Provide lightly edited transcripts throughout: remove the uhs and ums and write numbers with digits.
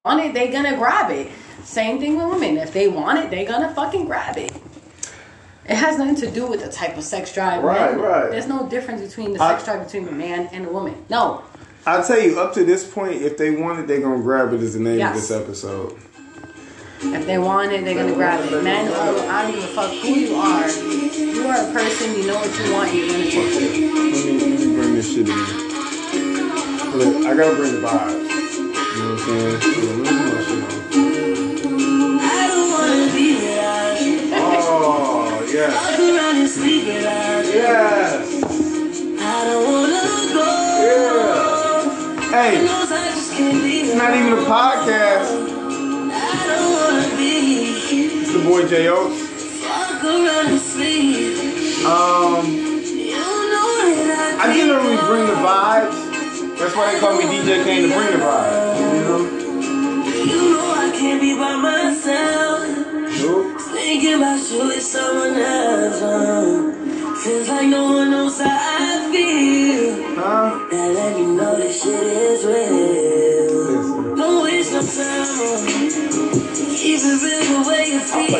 want it, they gonna grab it. Same thing with women. If they want it, they gonna fucking grab it. It has nothing to do with the type of sex drive. Right. There's no difference between the sex drive between a man and a woman. No. I'll tell you, up to this point, if they want it, they're gonna grab it. Is the name of this episode. If they want it, they're gonna grab it. Man, I don't give a fuck who you are. You are a person. You know what you want. You're gonna take it. Let me bring this shit in. Look, I gotta bring the vibes. You know what I'm saying? Let me put my shit on. I don't wanna be without you. Oh, yes. Walk around and sleep without you. Yes. I don't wanna go. Yeah. Hey, it's not even a podcast. I don't wanna be. It's the boy J Oaks. Walk around and sleep. You know that I generally bring the vibes. That's why they call me DJ Kane to bring the vibes. You know I can't be by myself. Nope. Thinking about you with someone else. Feels like no one knows how I feel. Huh? That let me know this shit is real. Don't waste no time on me. Keep it real the way you feel.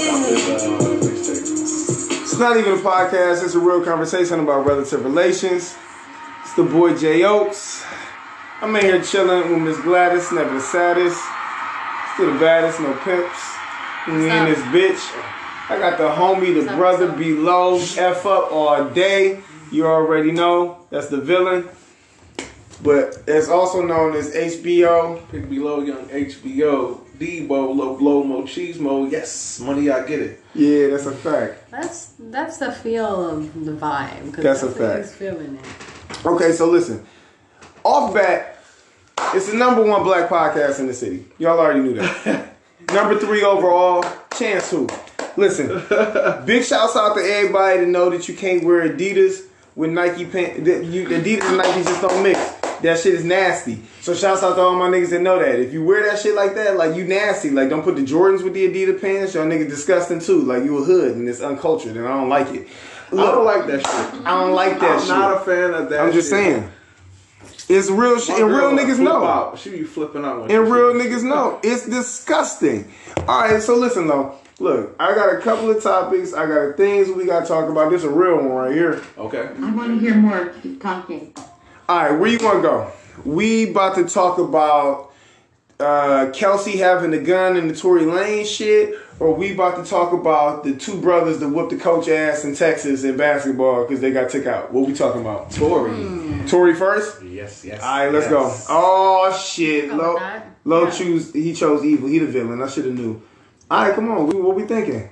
It's not even a podcast. It's a real conversation about relative relations. It's the boy J Oaks. I'm in here chilling with Miss Gladys, never the saddest. Still the baddest, no pimps. We in this bitch. I got the homie, the brother below, F up all day. You already know. That's the villain. But it's also known as HBO. Pick below, young HBO. Debo, low blow, mo cheese mo. Yes, money, I get it. Yeah, that's a fact. That's the feel of the vibe. That's a fact. He's feeling it. Okay, so listen. Off bat, it's the #1 black podcast in the city. Y'all already knew that. #3 overall, Chance Who. Listen, big shouts out to everybody to know that you can't wear Adidas with Nike pants. Adidas and Nike just don't mix. That shit is nasty. So shouts out to all my niggas that know that. If you wear that shit like that, like you nasty. Like don't put the Jordans with the Adidas pants. Y'all niggas disgusting too. Like you a hood and it's uncultured and I don't like it. Look, I don't like that shit. I don't like that shit. I'm not a fan of that. I'm just saying. It's real shit. And real niggas know. She be flipping out. And real niggas know. It's disgusting. Alright, so listen though. Look, I got a couple of topics. I got things we got to talk about. This is a real one right here. Okay. I want to hear more. Keep talking. Alright, where you want to go? We about to talk about Kelsey having the gun in the Tory Lanez shit, or we about to talk about the two brothers that whooped the coach ass in Texas in basketball because they got took out. What we talking about? Tory first? Yes. Alright, let's go. Oh shit. Lo he chose evil. He the villain. I should have knew. Alright, come on. What we thinking?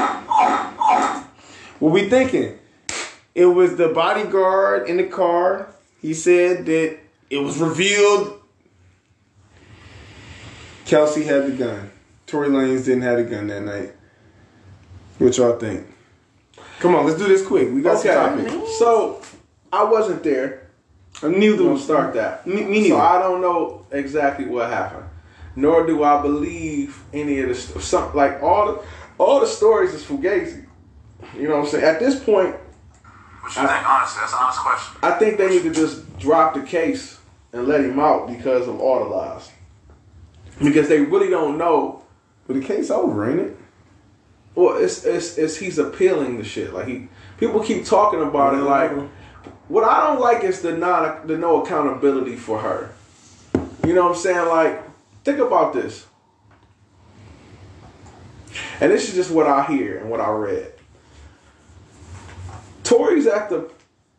What we thinking? It was the bodyguard in the car. He said that it was revealed Kelsey had the gun. Tory Lanez didn't have the gun that night. What y'all think? Come on, let's do this quick. We got some topics. So, I wasn't there. Neither We'll was start that. Me neither. So I don't know exactly what happened. Nor do I believe any of this. Some like all the stories is fugazi. You know what I'm saying? At this point, What you think, honestly? That's an honest question. I think they need to just drop the case and let him out because of all the lies. Because they really don't know. But the case over, ain't it? Well, it's he's appealing the shit. Like people keep talking about it. Like what I don't like is the no accountability for her. You know what I'm saying? Like think about this. And this is just what I hear and what I read. Tory's at the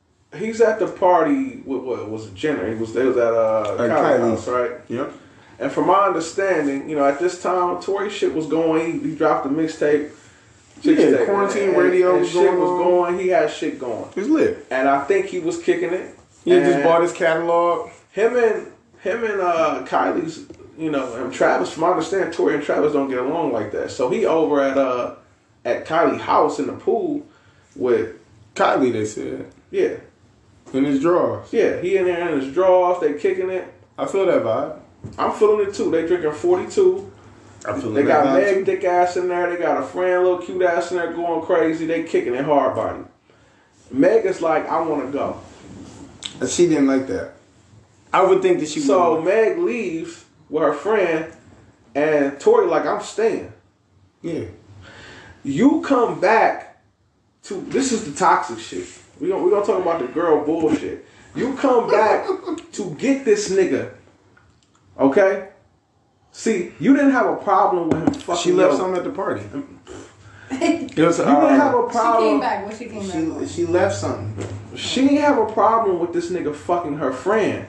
party with what was it, Jenner? They was at Kylie's house, right? Yep. And from my understanding, you know, at this time, Tory shit was going. He dropped a mixtape. Yeah, quarantine radio and was shit going was on. going. He had shit going. It was lit. And I think he was kicking it. He just bought his catalog. Him and Kylie's, you know, and Travis. From my understanding, Tory and Travis don't get along like that. So he over at Kylie's house in the pool with Kylie, they said. Yeah. In his drawers. Yeah, he in there in his drawers. They kicking it. I feel that vibe. I'm feeling it too. They drinking 42. They got Meg thick ass in there. They got a friend, little cute ass in there going crazy. They kicking it hard body. Meg is like, I want to go. And she didn't like that. I would think that she would. So Meg leaves with her friend, and Tori like, I'm staying. Yeah. You come back to, this is the toxic shit. We gonna talk about the girl bullshit. You come back to get this nigga. Okay? See, you didn't have a problem with him fucking. She left something at the party. It was, You didn't have a She problem. came back. What she came back for? She left something. She didn't have a problem with this nigga fucking her friend.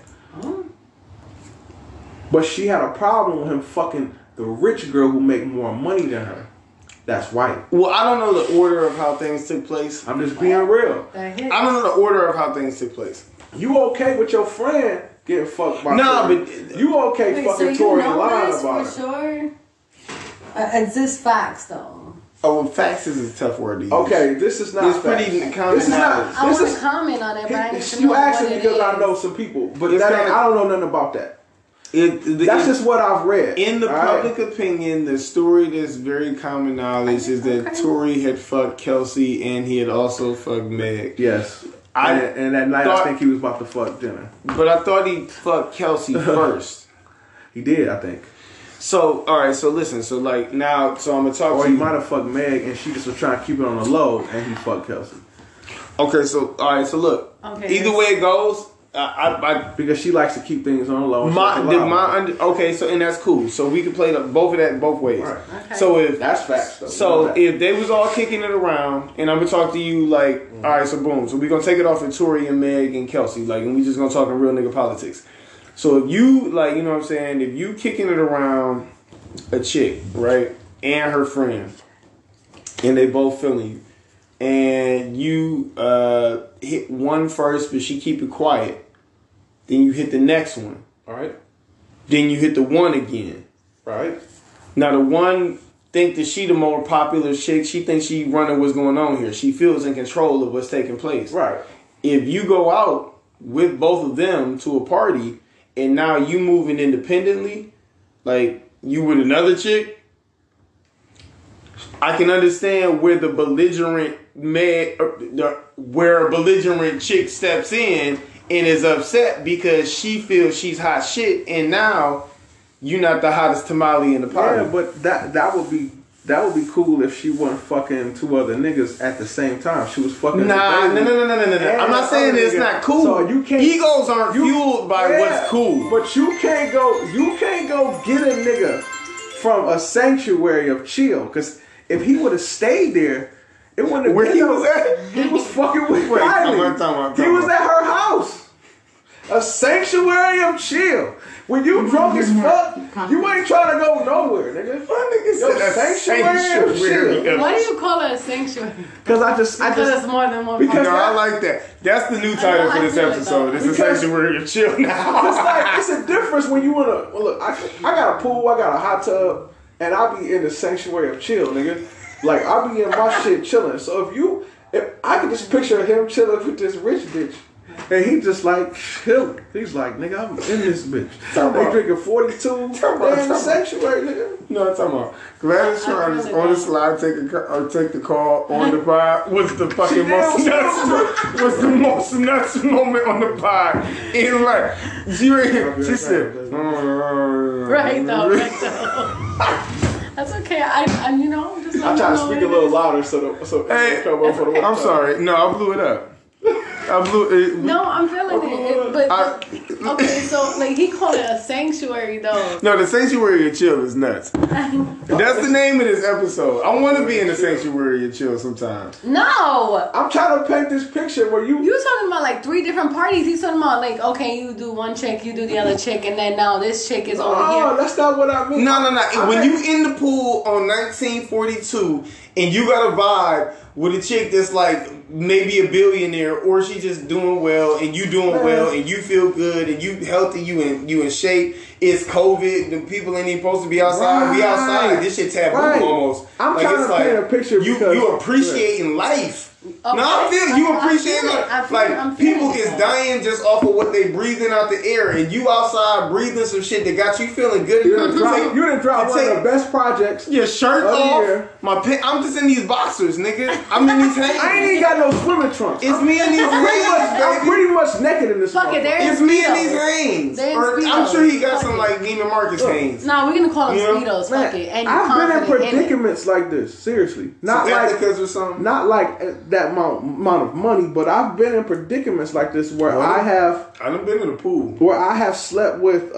But she had a problem with him fucking the rich girl who make more money than her. That's white. Well, I don't know the order of how things took place. I'm just being real. That hit. I don't know the order of how things took place. You okay with your friend getting fucked by Nah, Tori? but- you okay Wait, fucking so Tori you and know lying this about for it? sure? Is this facts though? Oh, well, facts is a tough word to use. Okay, this is not It's facts. pretty common This is knowledge. I This want is to comment on it, but I need to know you what asking it because I is. know some people, but It's that ain't, kinda- I don't know nothing about that. That's That's just what I've read. in the all right? public opinion. The story that's very common knowledge is that Okay. Tory had fucked Kelsey and he had also fucked Meg. Yes. I and that night thought- I think he was about to fuck dinner. But I thought he fucked Kelsey first. He did, I think. So, all right. So listen. So like now. So I'm gonna talk Or to he you. might have fucked Meg and she just was trying to keep it on the low and he fucked Kelsey. Okay. So all right. So look. Okay, Either way it goes, I Because she likes to keep things on the low. And she likes to lie. okay. So and that's cool. So we can play both of that both ways. Right. Okay. So if That's facts though. So You know if they was all kicking it around, and I'm gonna talk to you like, all right, so boom, so we gonna take it off of Tory and Meg and Kelsey, like, and we just gonna talk in real nigga politics. So if you like, you know what I'm saying, if you kicking it around a chick, right, and her friend, and they both feeling you, and you hit one first, but she keep it quiet, then you hit the next one, all right. then you hit the one again. Right. Now the one think that she the more popular chick. She thinks she running what's going on here. She feels in control of what's taking place. Right. If you go out with both of them to a party and now you moving independently, like you with another chick, I can understand where the belligerent where a belligerent chick steps in and is upset because she feels she's hot shit, and now you're not the hottest tamale in the party. Yeah, but that would be cool if she wasn't fucking two other niggas at the same time. She was fucking. Nah, no. And I'm not saying the it's other not nigga. cool. So you can't. Egos aren't fueled by Yeah, what's cool. But you can't go. You can't go get a nigga from a sanctuary of chill. Because if he would have stayed there, it wouldn't have. Where been he no- was at? He was fucking with Wait, Kylie. time out. He was at her house. A sanctuary of chill. When you drunk as fuck, you ain't trying to go nowhere, nigga. Yo, sanctuary of chill. Why do you call it a sanctuary? Because I just Because it's more than one because- No, person. I like that. That's the new title for this I feel it, episode. though. It's a Because- sanctuary of chill now. It's like it's a difference when you wanna look. I got a pool, I got a hot tub, and I be in the sanctuary of chill, nigga. Like I be in my shit chilling. So if I could just picture him chilling with this rich bitch. And he just like chilling. He's like, nigga, I'm in this bitch. They drinking 42. They in the sanctuary, nigga. No, I'm talking about Gladys Charles is on the slide, take the call on the pod. Was the fucking most nuts? Was the most nuts moment on the pod in life? She said, Right though. That's okay. I'm you know, I'm just. I try to speak a little louder so Hey, it come up for the I'm sorry. No, I blew it up. I blew it. No, I'm feeling it. But okay, so like he called it a sanctuary though. No, the sanctuary of chill is nuts. That's the name of this episode. I want to be in the sanctuary of chill sometime. No. I'm trying to paint this picture where you talking about like 3 different parties. He's talking about like, okay, you do one chick, you do the other chick, and then now this chick is over Oh, here. that's not what I mean. No. When you in the pool on 1942 and you got a vibe with a chick that's like maybe a billionaire, or she just doing well and you doing well and you feel good and you healthy, you in shape. It's COVID. The people ain't even supposed to be outside. We outside. This shit taboo Right. almost. I'm trying to paint a picture You because- appreciating life. No, I feel you appreciate I'm like people feeling is it. dying just off of what they breathing out the air, and you outside breathing some shit that got you feeling good. You done dropped one of the best projects. Your shirt of the off. year. I'm just in these boxers, nigga. I'm in these hands. I ain't even got no swimming trunks. It's me in these I'm hands, baby. pretty much naked in this. Fuck it, there It's is me in Speedos. these hands. There's Or I'm Speedos. sure he got Fuck some it. like Neiman Marcus hands. No, we're gonna call them You know? Speedos. Fuck it. And you're I've been in confident predicaments like this. Seriously, not Some like ethicas or something. not like that amount of money, but I've been in predicaments like this where What? I have been in the pool. slept with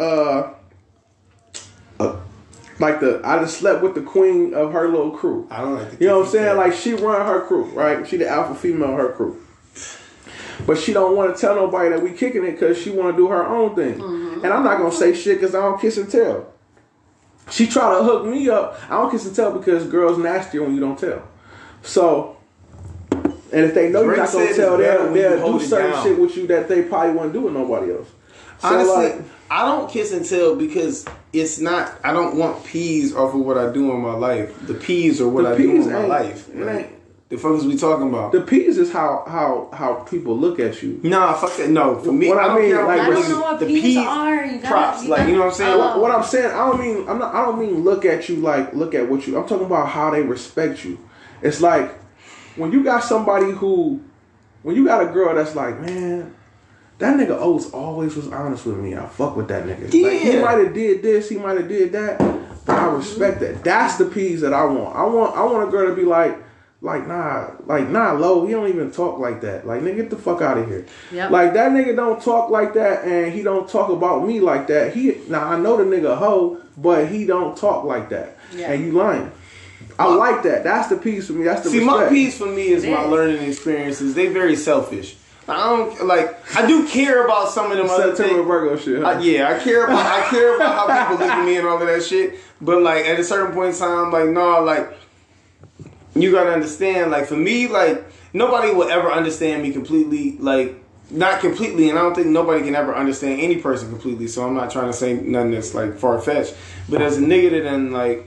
I just slept with the queen of her little crew. I don't like the You know what I'm saying? Like she run her crew, right? She the alpha female of her crew. But she don't want to tell nobody that we kicking it because she want to do her own thing. And I'm not gonna say shit because I don't kiss and tell. She try to hook me up. I don't kiss and tell because girls nastier when you don't tell. So, and if they know you're Drake not gonna said tell, it's better they'll when you do hold it certain down. shit with you that they probably wouldn't do with nobody else. So Honestly, like, I don't kiss and tell because it's not. I don't want peas off of what I do in my life. The peas are what The I do peas in my ain't- life. it Like, ain't- the fuck is we talking about? the peas is how people look at you. Nah, fuck that. No, for me, What I I don't mean, care like, I what don't niggas- know what the peas peas are. You gotta, props, like, you know what I'm saying? Oh. What I'm saying, I don't mean look at you like look at what you. I'm talking about how they respect you. It's like when you got somebody when you got a girl that's like, man, that nigga Oates always was honest with me. I fuck with that nigga. Like, he Yeah. might have did this, he might have did that, but I respect that. That's the peas that I want. I want a girl to be like nah, Lo, he don't even talk like that. Like, nigga, get the fuck out of here. Yep. Like, that nigga don't talk like that, and he don't talk about me like that. Now I know the nigga hoe, but he don't talk like that. Yeah. And you lying. I like that. That's the piece for me. That's the See, respect. my piece for me is my Yeah. learning experiences. They very selfish. I don't like. I do care about some of them other September things. Virgo shit. Huh? Yeah, I care about how people look at me and all of that shit. But like at a certain point in time, like no, like you gotta understand. Like for me, like nobody will ever understand me completely. Like not completely, and I don't think nobody can ever understand any person completely. So I'm not trying to say nothing that's like far fetched. But as a nigga that then like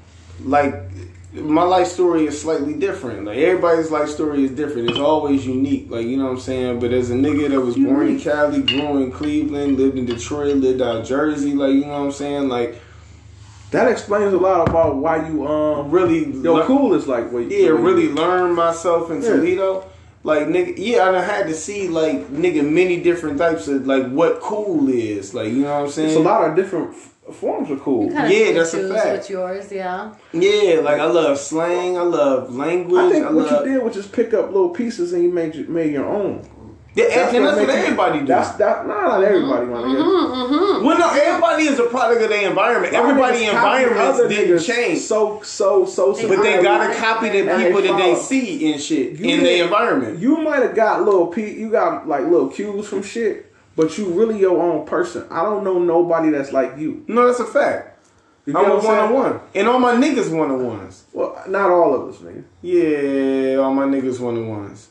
my life story is slightly different. Like everybody's life story is different. It's always unique. Like, you know what I'm saying? But as a nigga that was born in Cali, grew in Cleveland, lived in Detroit, lived out Jersey, like, you know what I'm saying? Like That explains a lot about why you really your cool is like what really learn myself in Yeah. Toledo. Like nigga, yeah, I done had to see like nigga many different types of like what cool is. Like, you know what I'm saying? It's a lot of different forms of cool. You kinda Yeah, pick that's a choose fact. What's yours? Yeah. Yeah, like I love slang, I love language. I think what love, you did was just pick up little pieces and you made your own. Yeah, and that's what make you- everybody do. Not everybody, my nigga. Well, no, everybody is a product of their environment. Everybody's Niggas copy environments other didn't niggas change. So But they gotta copy the And people they that they follow. see and shit You in did- their environment. You might have got you got like little cues from shit, but you really your own person. I don't know nobody that's like you. No, that's a fact. You get I'm a what saying? one-on-one. And all my niggas one-on-ones. Well, not all of us, nigga. Yeah, all my niggas one-on-ones.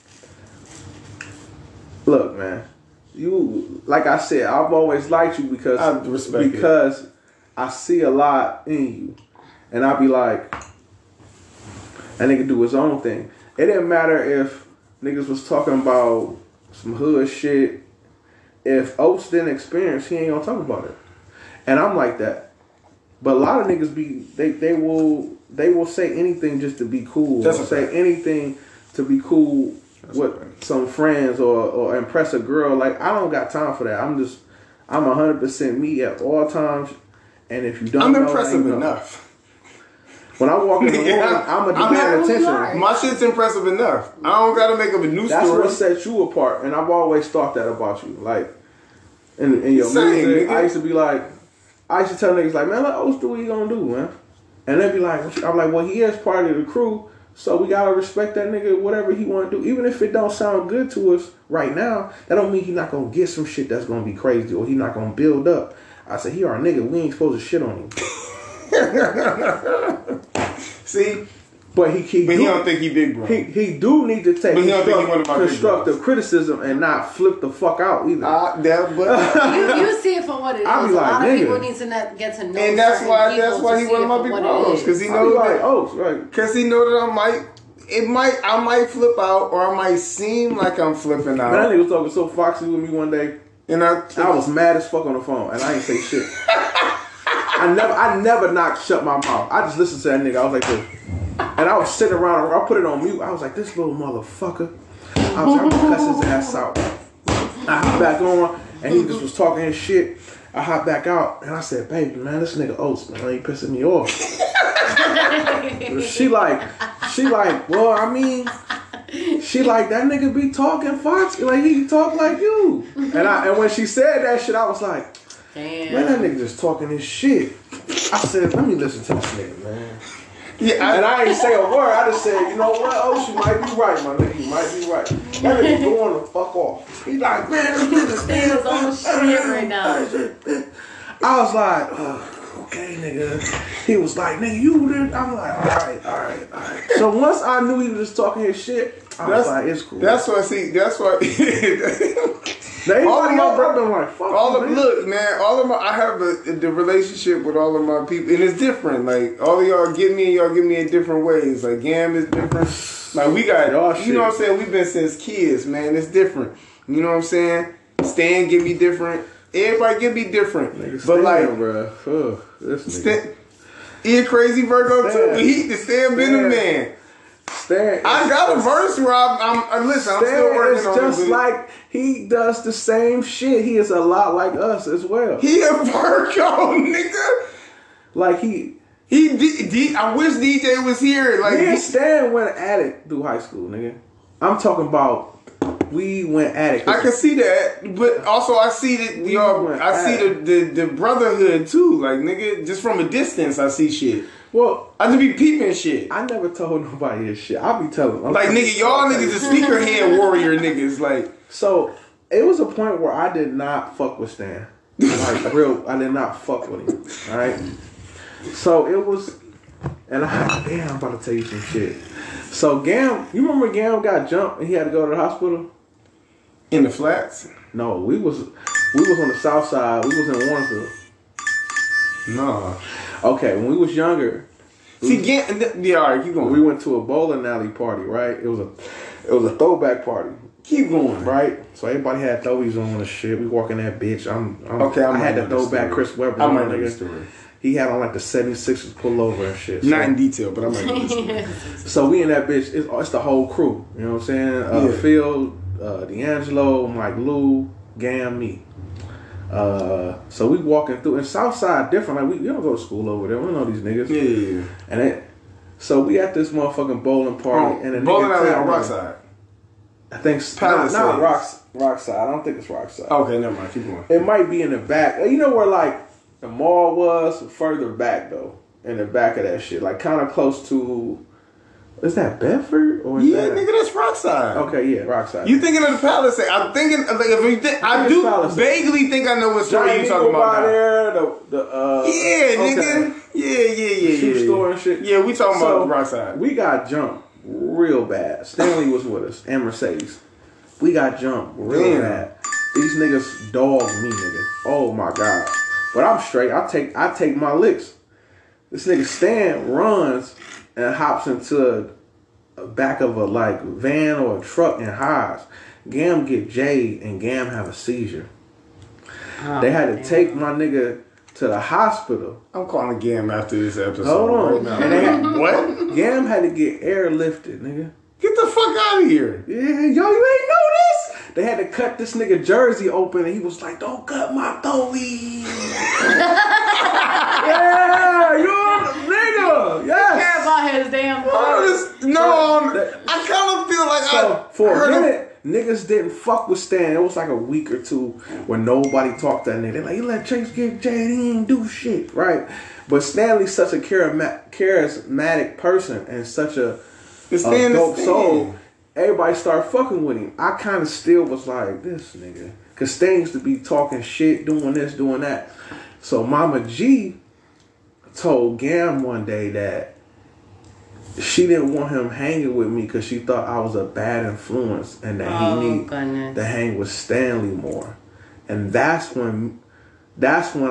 Look, man. You, like I said, I've always liked you because I respect it. because I see a lot in you, and I be like, that nigga do his own thing. It didn't matter if niggas was talking about some hood shit. If Oates didn't experience, he ain't gonna talk about it. And I'm like that. But a lot of niggas they will say anything just to be cool. That's or a say fact. anything to be cool with some friends or impress a girl. Like, I don't got time for that. I'm 100% me at all times. And if you don't, I'm know, impressive then you know. enough. When I walk in the room, Yeah, I'm a I'm demand who you attention. are. My shit's impressive enough. I don't gotta make up a new That's story. what sets you apart, and I've always thought that about you. Like, in your Same, music, nigga. I used to be like, I used to tell niggas like, man, let Oates do what he gonna do, man. And they'd be like, I'm like, well, he is part of the crew, so we gotta respect that nigga, whatever he wanna do. Even if it don't sound good to us right now, that don't mean he not gonna get some shit that's gonna be crazy, or he not gonna build up. I said, he our nigga, we ain't supposed to shit on him. See? But he don't think he big bro. He do need to take But he don't think he one of my big constructive bros. criticism and not flip the fuck out either. You see it for what it is. I be A like, lot of nigga. people need to get to know. And that's certain why people that's to why he see one it of my for big what it bros. is. Cause he I be knows like, that oh, right. Cause he know that I might I might flip out, or I might seem like I'm flipping Man, that out. nigga was talking so foxy with me one day. And I was mad as fuck on the phone, and I ain't say shit. I never not shut my mouth. I just listened to that nigga. I was like this. And I was sitting around, I put it on mute. I was like, this little motherfucker. I was like, I'm gonna cuss his ass out. I hopped back on, and he just was talking his shit. I hopped back out, and I said, baby, man, this nigga Oates, man, he pissing me off. She like, well, I mean, she like, that nigga be talking foxy, like he talk like you. And when she said that shit, I was like, damn. man, that nigga just talking his shit. I said, let me listen to this nigga, man. Yeah, And I ain't say a word. I just said, you know what? Oh, you might be right, my nigga. You might be right. That nigga going to fuck off. He like, man, this nigga Niggas on shit right now. I was like, okay, nigga. He was like, nigga, you did. I'm like, all right. So once I knew he was just talking his shit, I was like, it's cool. That's what. See, that's what. All of my brothers like, fuck. Look, man. All of my. I have the relationship with all of my people, and it's different. Like all of y'all get me, and y'all give me in different ways. Like Gam is different. Like we got, you know what I'm saying. We've been since kids, man. It's different. You know what I'm saying. Stan give me different. Everybody give me different. Nigga, but like, bro, this nigga. He a crazy Virgo too. But he the Stan been a man. Stan, I got a verse where I'm listen. I'm still working on it. Just like he does the same shit. He is a lot like us as well. He a Virgo, nigga. Like he I wish DJ was here. Like me and Stan went at it through high school, nigga. I'm talking about we went at it. I can see that, but also I see that y'all. I see the brotherhood too. Like nigga, just from a distance, I see shit. Well, I just be peeping shit. I never told nobody this shit. I be telling them. Like nigga, y'all niggas the speaker head warrior niggas. Like so, it was a point where I did not fuck with Stan. Like real, I did not fuck with him. All right. So it was, and I'm about to tell you some shit. So Gam, you remember Gam got jumped and he had to go to the hospital? In the flats? No, we was on the south side. We was in Warrensville. No. Okay, when we was younger. See, yeah, all right, keep going. We went to a bowling alley party, right? It was a throwback party. Keep going. Right? So everybody had throwies on and shit. We walking that bitch. I had to throw back Chris Webber. I might know the story. He had on like the 76ers pullover and shit. Not in detail, but I might know the story. So we in that bitch, it's the whole crew. You know what I'm saying? Phil, D'Angelo, Mike Lou, Gam, me. So we walking through, and Southside different. Like we don't go to school over there. We don't know these niggas. Yeah. And so we at this motherfucking bowling party, and a bowling nigga alley on Rockside. I think not Rockside. I don't think it's Rockside. Okay, never mind. Keep going. It might be in the back. You know where like the mall was? Further back though, in the back of that shit, like kind of close to. Is that Bedford or is that... nigga, that's Rockside. Okay, yeah, Rockside. You thinking of the Palisade? I'm thinking like I do Palisade. vaguely think I know what story you talking about. There, nigga. Yeah. Shoe store and shit. Yeah, we talking about Rockside. We got jumped real bad. Stanley was with us and Mercedes. We got jumped real bad. These niggas dogged me, nigga. Oh my god. But I'm straight. I take my licks. This nigga Stan runs and hops into a back of a like van or a truck and hides. Gam get Jade and Gam have a seizure. They had to take my nigga to the hospital. I'm calling Gam after this episode. Hold on. Right now. And they had, what? Gam had to get airlifted, nigga. Get the fuck out of here. Yeah, yo, you ain't know this? They had to cut this nigga jersey open and he was like, don't cut my throwy. Yeah, you nigga. Yes. Care about his damn I kind of feel like So for a minute, niggas didn't fuck with Stan. It was like a week or two where nobody talked to that nigga. They're like, you let Chase get Jade, he didn't do shit, right? But Stanley's such a charismatic person and such a dope soul. Everybody started fucking with him. I kind of still was like, this nigga. Because Stan used to be talking shit, doing this, doing that. So Mama G told Gam one day that she didn't want him hanging with me because she thought I was a bad influence and that he needed to hang with Stanley more. And that's when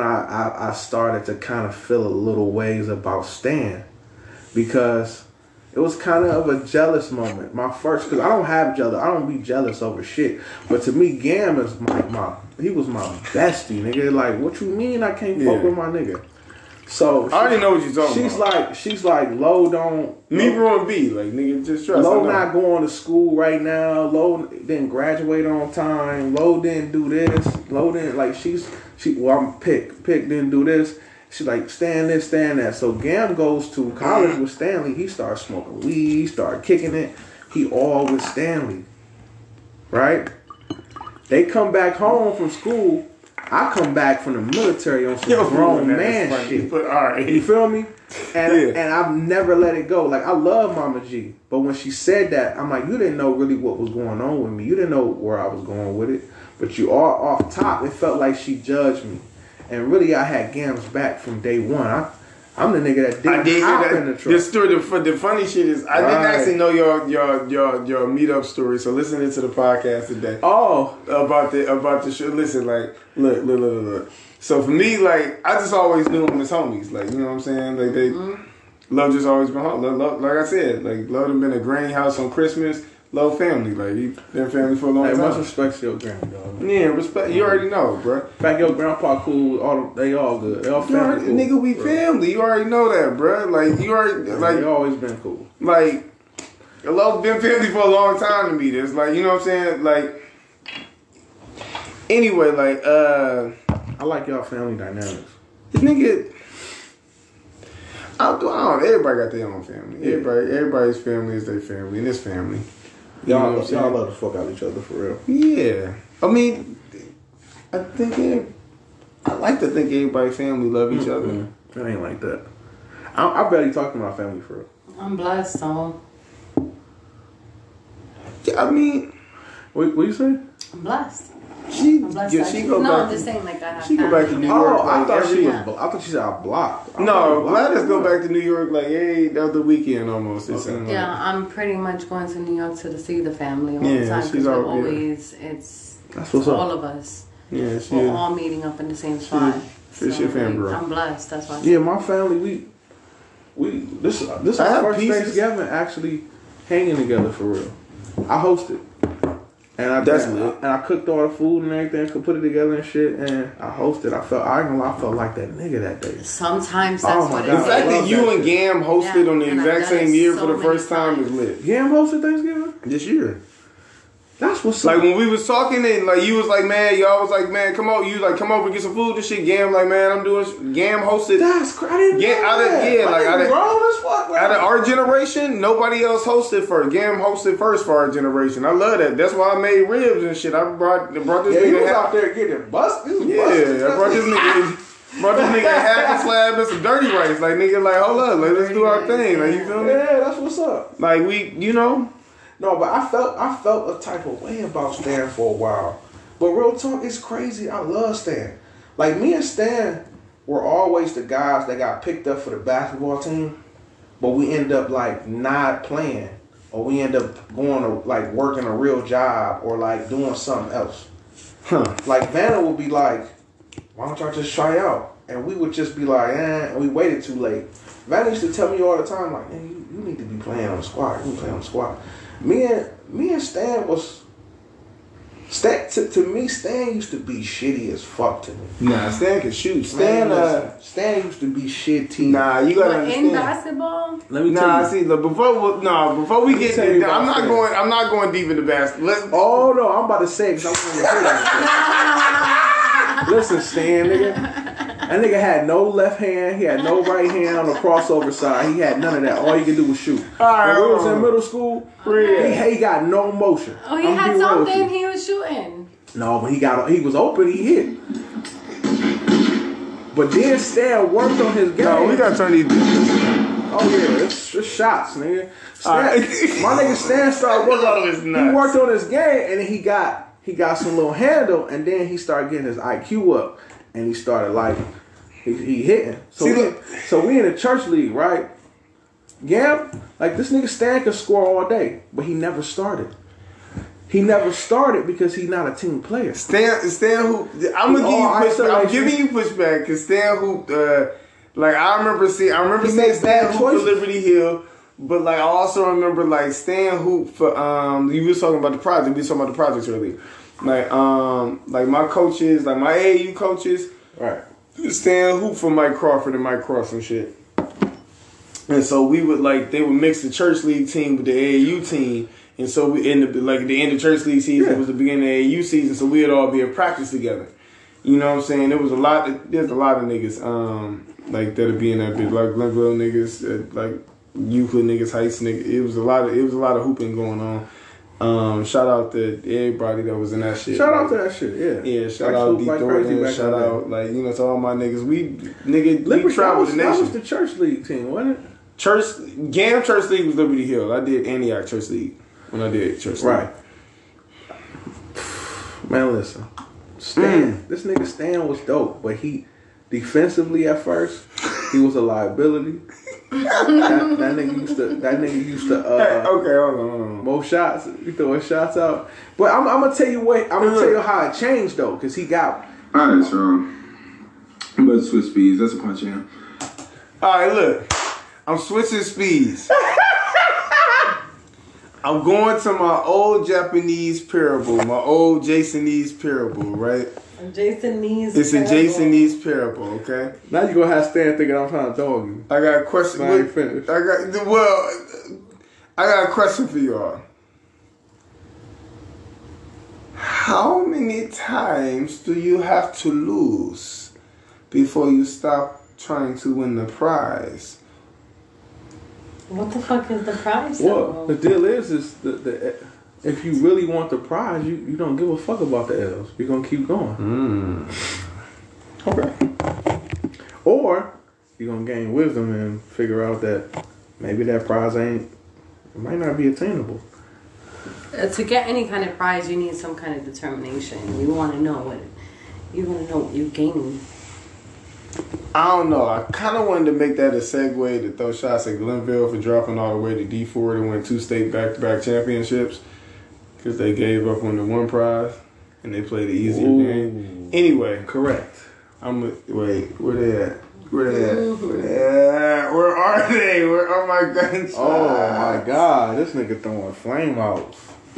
I started to kind of feel a little ways about Stan. Because It was kind of a jealous moment. My first, because I don't have jealous. I don't be jealous over shit. But to me, Gam is he was my bestie, nigga. Like, what you mean I can't fuck with my nigga? So I already know what you're talking about. She's like, Lo don't. Me and B, like, nigga, just trust. Lo not going to school right now. Lo didn't graduate on time. Lo didn't do this. Lo didn't, like, well, I'm Pick didn't do this. She's like, stand this, stand that. So Gam goes to college with Stanley. He started smoking weed. He started kicking it. He all with Stanley. Right? They come back home from school. I come back from the military on some grown man shit. But all right. You feel me? And I've never let it go. Like, I love Mama G. But when she said that, I'm like, you didn't know really what was going on with me. You didn't know where I was going with it. But you all off top, it felt like she judged me. And really, I had Gam's back from day one. I'm the nigga that didn't hop in the truck. The story, the funny shit is, I didn't actually know your meetup story. So listening to the podcast today, about the show. Listen, like, look. So for me, like, I just always knew them as homies. Like, you know what I'm saying? Like Love just always been home. Love, like I said, like, Love done been a granny house on Christmas. Love family, like, he been family for a long time. Much respect to your granny, dog. Yeah, respect. You already know, bro. In fact, your grandpa cool. They all good. They all family. Cool, nigga, we family. You already know that, bro. Like, you already like. They always been cool. Like, Love been family for a long time to me. This, like, you know what I'm saying? Like, anyway, like, I like y'all family dynamics. This nigga. I don't. Everybody got their own family. Yeah. Everybody's family is their family, and this family. Y'all, you know y'all love to fuck out each other for real. Yeah, I mean, I like to think everybody's family love each other. It ain't like that. I barely talk to my family for real. I'm blessed, so. Yeah, I mean, what you say? I'm blessed. She I'm blessed. go No, back. I'm just saying, like, I have She go back to New York. Oh, I thought she was. Yeah. I thought she said I blocked. No, Gladys go back to New York like every other weekend almost. It seems like. Yeah, I'm pretty much going to New York to see the family all the Yeah, time. she's Because we're all- always, That's what's all up. of us. Yeah, she We're is. all meeting up in the same spot. She's your fan, bro. I'm blessed. That's why. Yeah, my family. This is I our have first pieces. Thanksgiving actually hanging together for real. I hosted. And I cooked all the food and everything, could put it together and shit, and I hosted. I felt like that nigga that day. Sometimes that's Oh my what God. it The fact I that love you that and shit. Gam hosted Yeah, on the and I've exact done same it year so for the many first time times. is lit. Gam hosted Thanksgiving? This year. That's what's Like up. when we was talking and like you was like, man, y'all was like, man, come on, you like come over and get some food and shit. Gam like, man, I'm doing Gam hosted. That's crazy. I didn't Yeah, know out of- that. yeah, like, out of- grown as fuck. Out of our generation, nobody else hosted first. Gam hosted first for our generation. I love that. That's why I made ribs and shit. I brought this Yeah, he nigga was half. out there getting busted. Yeah, I brought this nigga half a slab and some dirty rice. Like nigga, like hold up, like let's do our thing. Like you feel me? Yeah, that's what's up. Like we, you know. No, but I felt a type of way about Stan for a while. But real talk, it's crazy. I love Stan. Like me and Stan were always the guys that got picked up for the basketball team, but we end up like not playing, or we end up going to like working a real job or like doing something else. Like Vanna would be like, "Why don't y'all just try out?" And we would just be like, and we waited too late. Vanna used to tell me all the time, like, "Man, you need to be playing on the squad. You need to play on the squad." Me and Stan was to me. Stan used to be shitty as fuck to me. Nah, Stan can shoot. Stan used to be shitty. Nah, you gotta But understand. in basketball, Let me tell Nah, you. see, look, before we get tell you there, about I'm not going deep into basketball. Let's. Oh no, I'm about to say because I'm going to hear that shit. Listen, Stan, nigga. That nigga had no left hand. He had no right hand on the crossover side. He had none of that. All he could do was shoot. Alright, When we was hold in on. middle school, he got no motion. oh, he I'm had being real with something. you. He was shooting. No, but he was open. He hit. But then Stan worked on his game. No, we gotta turn these. Oh yeah, it's shots, nigga. Stan, my nigga Stan started working All this on. He nuts. worked on his game, and then he got some little handle, and then he started getting his IQ up, and he started like he hitting. So we in the church league, right? Yeah, like this nigga Stan could score all day, but he never started. He never started because he's not a team player. Stan who I'm gonna All giving you pushback because Stan who like I remember He seeing makes Stan bad who for choices. Liberty Hill But like I also remember like staying hoop for you was talking about the project. We was talking about the projects earlier. Like my coaches, like my AAU coaches, Right. staying hoop for Mike Crawford and Mike Cross and shit. And so we would like they would mix the church league team with the AAU team. And so we at the end of church league season, it was the beginning of AAU season, so we'd all be in practice together. You know what I'm saying? There's a lot of niggas like that'll be in that bitch, like Glenville niggas, like Euclid niggas, Heights niggas. It was a lot of hooping going on. Shout out to everybody that was in that shit. Shout out to that shit, yeah. Yeah, shout Like, out D like Thornton, crazy back shout in the out like to all my niggas. We traveled the that was nation. the church league team, wasn't it? GAM Church League was Liberty Hill. I did Antioch Church League when I did Church League. Right. Man, listen. Stan, this nigga Stan was dope, but he defensively at first, he was a liability. that nigga used to Okay, hold on. more shots. He throwing shots out. But I'm gonna tell you how it changed though, because he got. Alright, so I'm about to switch speeds. That's a punch in. Alright, look. I'm switching speeds. I'm going to my old Japanese parable, my old Jasonese parable, right? Jasonese. It's a Jasonese parable, okay? Now you gonna have Stan thinking I'm trying to dog you. I got a question. I ain't finished. I got a question for y'all. How many times do you have to lose before you stop trying to win the prize? What the fuck is the prize? Well, the deal is the if you really want the prize, you don't give a fuck about the L's. You're gonna keep going. Okay. Or you're gonna gain wisdom and figure out that maybe that prize might not be attainable. To get any kind of prize, you need some kind of determination. You want to know what you're gaining. I don't know. I kind of wanted to make that a segue to throw shots at Glenville for dropping all the way to D4 to win 2 state back-to-back championships because they gave up on the one prize and they played the easier game. Anyway, Correct. wait, where they at? Where they at? Where are they? Where are my guns? Oh my God, this nigga throwing flame outs.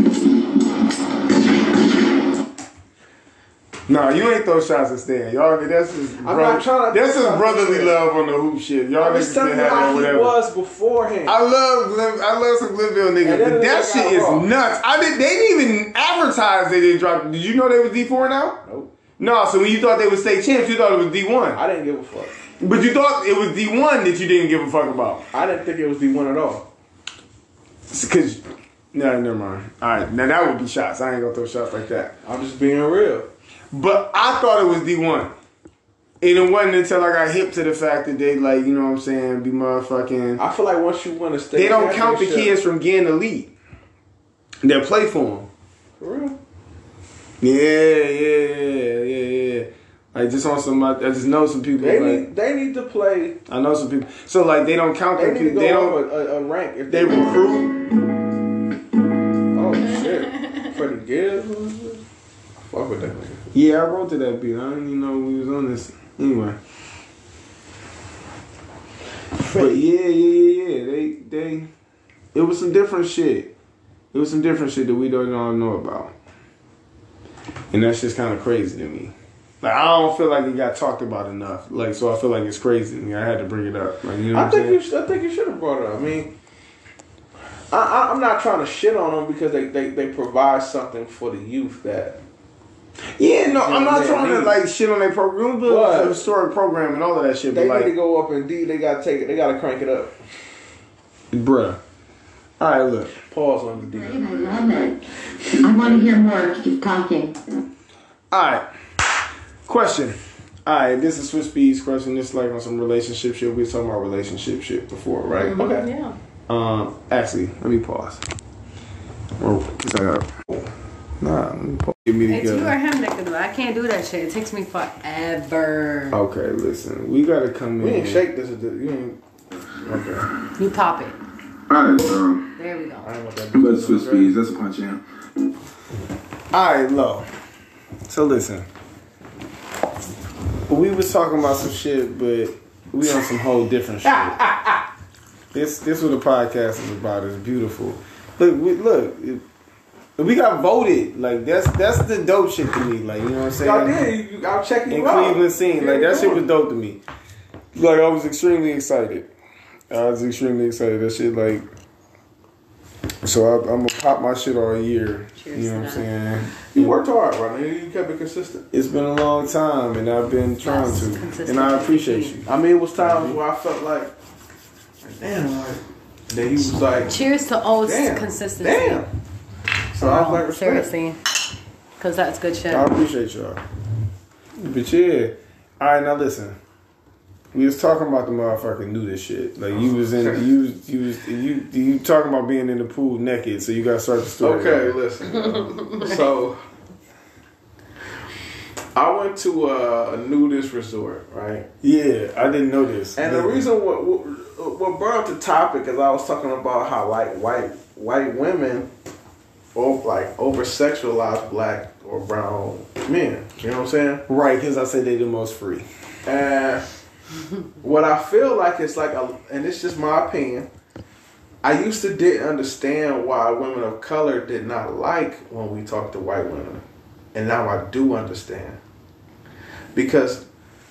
Nah, you ain't throw shots at Stan. Y'all, that's his not trying to- that's his brotherly love on the hoop shit. Y'all I'm niggas just can telling you have that how he whatever. was beforehand. I love some Glenville niggas, And then but they that got shit is raw. nuts. They didn't even advertise they didn't drop. Did you know they was D4 now? Nope. No, so when you thought they were state champs, you thought it was D1. I didn't give a fuck. But you thought it was D1 that you didn't give a fuck about. I didn't think it was D1 at all. Cause, no, never mind. Alright, now that would be shots. I ain't gonna throw shots like that. I'm just being real. But I thought it was D1. And it wasn't until I got hip to the fact that they like, you know what I'm saying, be motherfucking... I feel like once you win a state They don't count the championship- kids from getting elite. They'll play for them. For real? Yeah. Like just on some, I just know some people. They need to play. I know some people. So like they don't count They them need to people. go They don't. up a rank if They recruit. Oh shit, Freddie Gibbs. Fuck with that nigga. Yeah, I wrote to that beat. I didn't even know we was on this. Anyway. But yeah. They. It was some different shit. It was some different shit that we don't all know about. And that's just kind of crazy to me. Like I don't feel like it got talked about enough. Like so, I feel like it's crazy to me. I had to bring it up. Like you know what I'm saying? I think you should have brought it up. I mean, I'm not trying to shit on them because they provide something for the youth that. Yeah, no, I'm not Yeah, trying to like shit on their program, but But- a historic program and all of that shit. They But need to like, go up and they gotta take it. They gotta crank it up. bruh. All right, look. Pause on the D. I love it. I want to hear more. Keep talking. All right. Question. All right, this is Swiss Beats question. This is like on some relationship shit. We were talking about relationship shit before, right? Okay. Yeah. Actually, let me pause. Cause I got. Nah, let me pause. Get me It's you or together. him that can do it. I can't do that shit. It takes me forever. Okay, listen. We gotta come We in. ain't shake this. You ain't. Okay. You pop it. Alright, There we go. I ain't want that. but Swiss Beats, that's a punch in. Alright, low. So listen. We was talking about some shit, but we on some whole different shit. This what the podcast is about. It's beautiful. Look. We got voted. Like that's the dope shit to me. Like, you know what I'm saying? Y'all did. I'm checking you in out. Cleveland scene. Like that shit was dope to me. Like I was extremely excited. That shit like. So I'm gonna pop my shit all year. Cheers you know what I'm to saying? You worked hard, bro. You kept it consistent. It's been a long time, and I've been trying Yes, to, consistent. and I appreciate you. I mean, it was times where I felt like, damn, like. Then he was like, Cheers to old damn, consistency. damn. So I was like, respect. Seriously. Because that's good shit. I appreciate y'all. But yeah, all right. Now listen, we was talking about the motherfucker knew this shit. Like you was in, you talking about being in the pool naked. So you got to start the story. Okay, listen. So I went to a nudist resort, right? Yeah, I didn't know this. And the reason what brought up the topic is I was talking about how like white women over sexualize black or brown men. You know what I'm saying? Right, because I said they the most free. And what I feel like is like and it's just my opinion. I used to didn't understand why women of color did not like when we talk to white women, and now I do understand because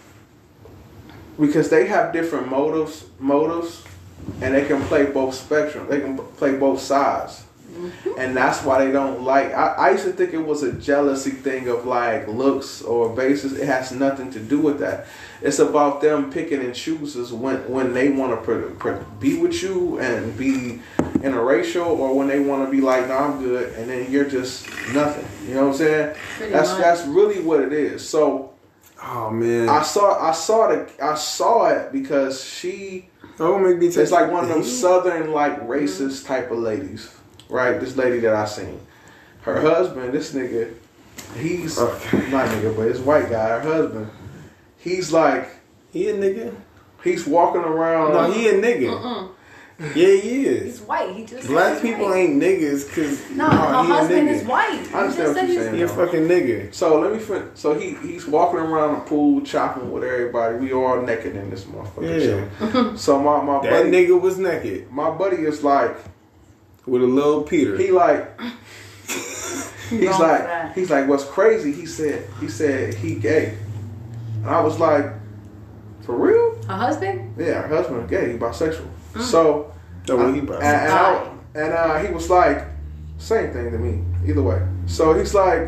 they have different motives, and they can play both spectrum. They can play both sides. And that's why they don't like. I used to think it was a jealousy thing of like looks or basis. It has nothing to do with that. It's about them picking and choosing when they want to be with you and be interracial, or when they want to be like, no, I'm good, and then you're just nothing. You know what I'm saying? That's really what it is. So, oh man, I saw it because she. Don't make me take It's like one of those southern like racist type of ladies. Right, this lady that I seen, her husband, this nigga, he's not nigga, but his white guy, her husband, he's like, he a nigga. He's walking around. No, he a nigga. Yeah, he is. He's white. He just black people white. ain't niggas because No, her husband is white. I understand what you're saying. He a fucking nigga. So let me finish. So he's walking around the pool, chopping with everybody. We all naked in this motherfucker. Yeah. So my that buddy, nigga was naked. My buddy is like. With a little Peter. He's like, what's crazy? He said he gay. And I was like, for real? Her husband? Yeah, her husband is gay, he bisexual. So he bisexual. And he was like, same thing to me, either way. So he's like,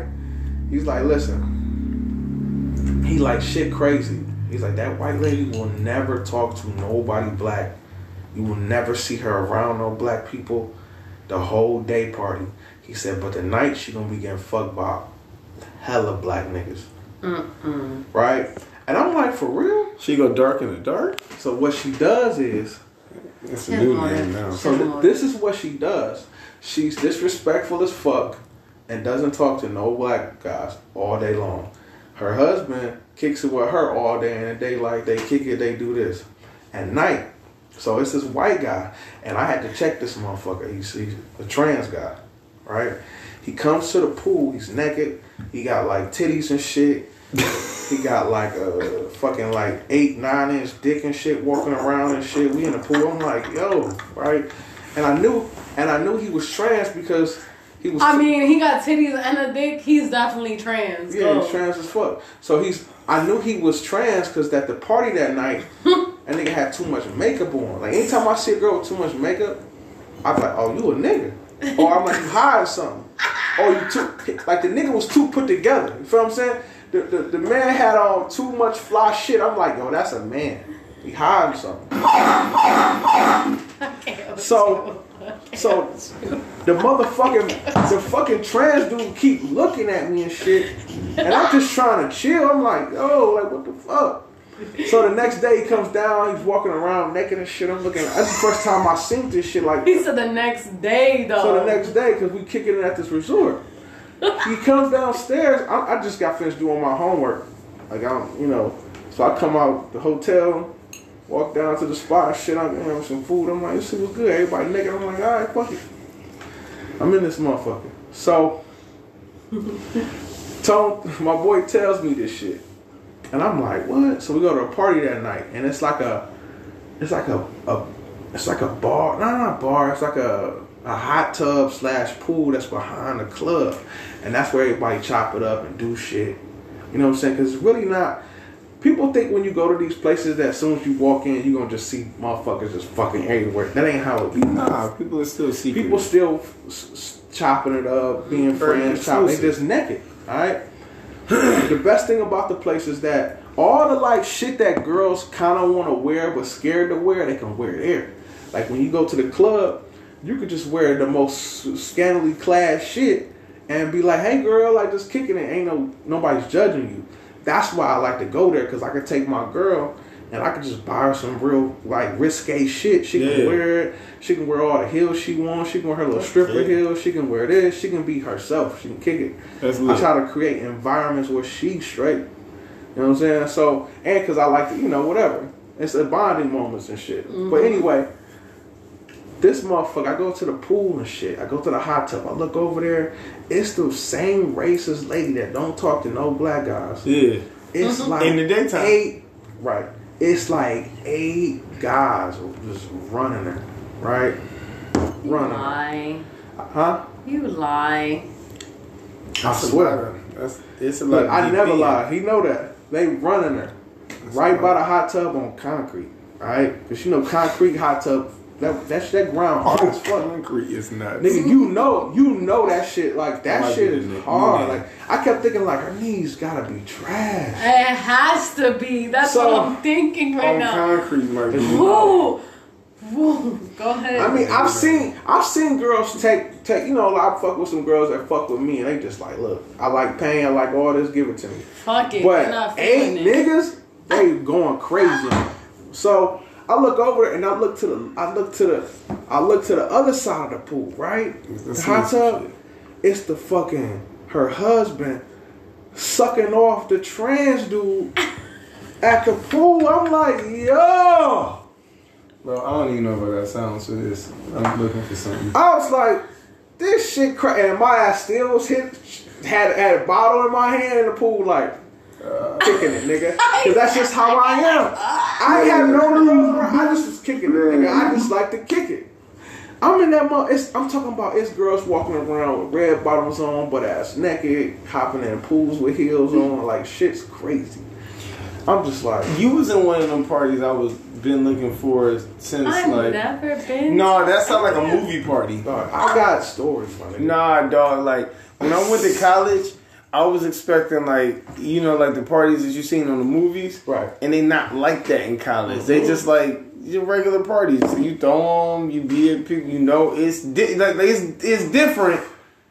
listen, he like shit crazy. He's like, that white lady will never talk to nobody black. You will never see her around no black people. The whole day party. He said, but tonight she gonna be getting fucked by hella black niggas. Right? And I'm like, for real? She go dark in the dark? So what she does is, it's a new name now. So this is what she does. She's disrespectful as fuck and doesn't talk to no black guys all day long. Her husband kicks it with her all day, and in the daylight they kick it, they do this. At night, so it's this white guy, and I had to check this motherfucker. He's a trans guy, right? He comes to the pool, he's naked, he got like titties and shit. He got like a fucking like 8-9 inch dick and shit walking around and shit. We in the pool. I'm like, yo, right? And I knew he was trans because he was. I mean, he got titties and a dick. He's definitely trans. Yeah, he's trans as fuck. So I knew he was trans because at the party that night, that nigga had too much makeup on. Like anytime I see a girl with too much makeup, I'm like, oh, you a nigga. Or I'm like, you high or something. Or you too, like the nigga was too put together. You feel what I'm saying? The man had on too much fly shit. I'm like, yo, that's a man. He high or something. So the fucking trans dude keep looking at me and shit, and I'm just trying to chill. I'm like, yo, like what the fuck? So the next day he comes down, he's walking around naked and shit. I'm looking. That's the first time I seen this shit. Like he said the next day though. So the next day, because we kicking it at this resort, he comes downstairs. I just got finished doing my homework. Like so I come out the hotel. Walk down to the spot, shit, I'm having some food. I'm like, this shit was good. Everybody naked. I'm like, all right, fuck it. I'm in this motherfucker. So, my boy tells me this shit. And I'm like, what? So we go to a party that night. And it's like a it's like a bar. No, not a bar. It's like a hot tub / pool that's behind the club, and that's where everybody chop it up and do shit. You know what I'm saying? Because it's really not. People think when you go to these places that as soon as you walk in, you're gonna just see motherfuckers just fucking everywhere. That ain't how it be. Nah, people are still secret. People still chopping it up, being friends, chopping. They just naked. All right. The best thing about the place is that all the like shit that girls kind of want to wear but scared to wear, they can wear there. Like when you go to the club, you could just wear the most scantily clad shit and be like, "Hey, girl, like just kicking it. Ain't nobody's judging you." That's why I like to go there, because I can take my girl and I can just buy her some real like risque shit. She can wear it. She can wear all the heels she wants. She can wear her little stripper heels. She can wear this. She can be herself. She can kick it. I try to create environments where she's straight. You know what I'm saying? So, and because I like to, whatever. It's a bonding moments and shit. Mm-hmm. But anyway, this motherfucker, I go to the pool and shit. I go to the hot tub. I look over there. It's the same racist lady that don't talk to no black guys. Yeah. It's like in the daytime. It's like 8 guys just running her. Right? Running lie. Huh? You lie. I swear. It's a Look, lot. I never lie. He know that. They running her. Right by the hot tub on concrete. Alright? Because concrete hot tub, that ground hard as fuck. Concrete is nuts. Nigga, you know that shit, like, that shit is hard. Like, I kept thinking, like, her knees gotta be trash. It has to be. That's what I'm thinking right now. Concrete might be. Whoa. Go ahead. I mean, I've seen girls take, I fuck with some girls that fuck with me, and they just like, look, I like pain, I like all this, give it to me. Fuck it. But 8 niggas, they going crazy. So I look over there and I look to the other side of the pool, right? The hot tub. It's the fucking her husband sucking off the trans dude at the pool. I'm like, yo. Bro, I don't even know what that sounds for this. I'm looking for something. I was like, this shit crazy. And my ass still was had a bottle in my hand in the pool, like, kicking it, nigga. Because that's just how I am. I ain't have no girls around. I just was kicking it, nigga. I just like to kick it. I'm in that I'm talking about it's girls walking around with red bottoms on, butt ass naked, hopping in pools with heels on. Like, shit's crazy. I'm just like, you was in one of them parties I was been looking for since I've never been. No, that sounds like a movie party. Dog, I got stories, my nigga. Nah, dog. Like when I went to college, I was expecting like the parties that you seen on the movies, right? And they not like that in college. They just like your regular parties. So you throw them, you be at people. It's it's different.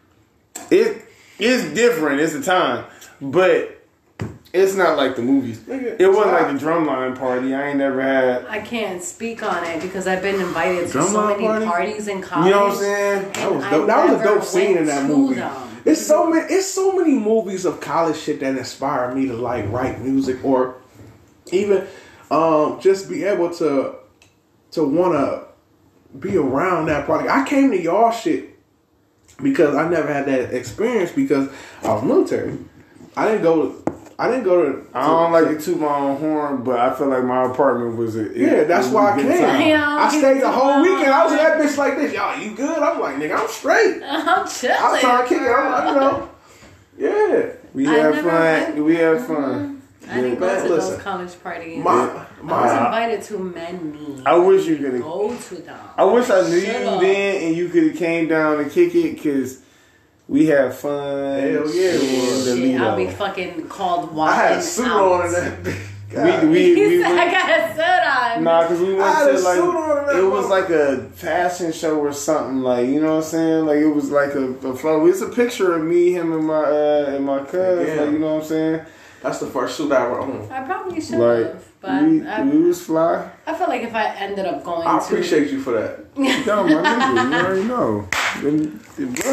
It's different. It's a time, but. It's not like the movies. It wasn't like the drumline party. I ain't never had. I can't speak on it because I've been invited to so many parties in college. You know what I'm saying? That was a dope scene in that movie. It's so many movies of college shit that inspire me to like write music or even just be able to want to be around that party. I came to y'all shit because I never had that experience because I was military. I didn't go to. I don't like to toot my own horn, but I feel like my apartment was that's why I came. I stayed the whole weekend. I was in that bitch like this. Y'all, you good? I'm like, nigga, I'm straight. I'm chilling. I was trying to kick it. I'm like, yeah. We have fun. We have fun. I didn't go to those college parties. I was invited to many. I wish you could go to them. I wish I knew you then and you could have came down and kick it because. We have fun. Hell yeah. I'll be fucking called walking I had a suit on in that. I got a suit on. Nah, because we went to like it was like a fashion show or something. Like you know what I'm saying? Like it was like a flow. It's a picture of me, him, and my cousin. Like, you know what I'm saying? That's the first suit I ever owned. I probably should have, but we was fly. I feel like if I ended up going, I appreciate you for that. Yo, my nigga, you already know, bruh.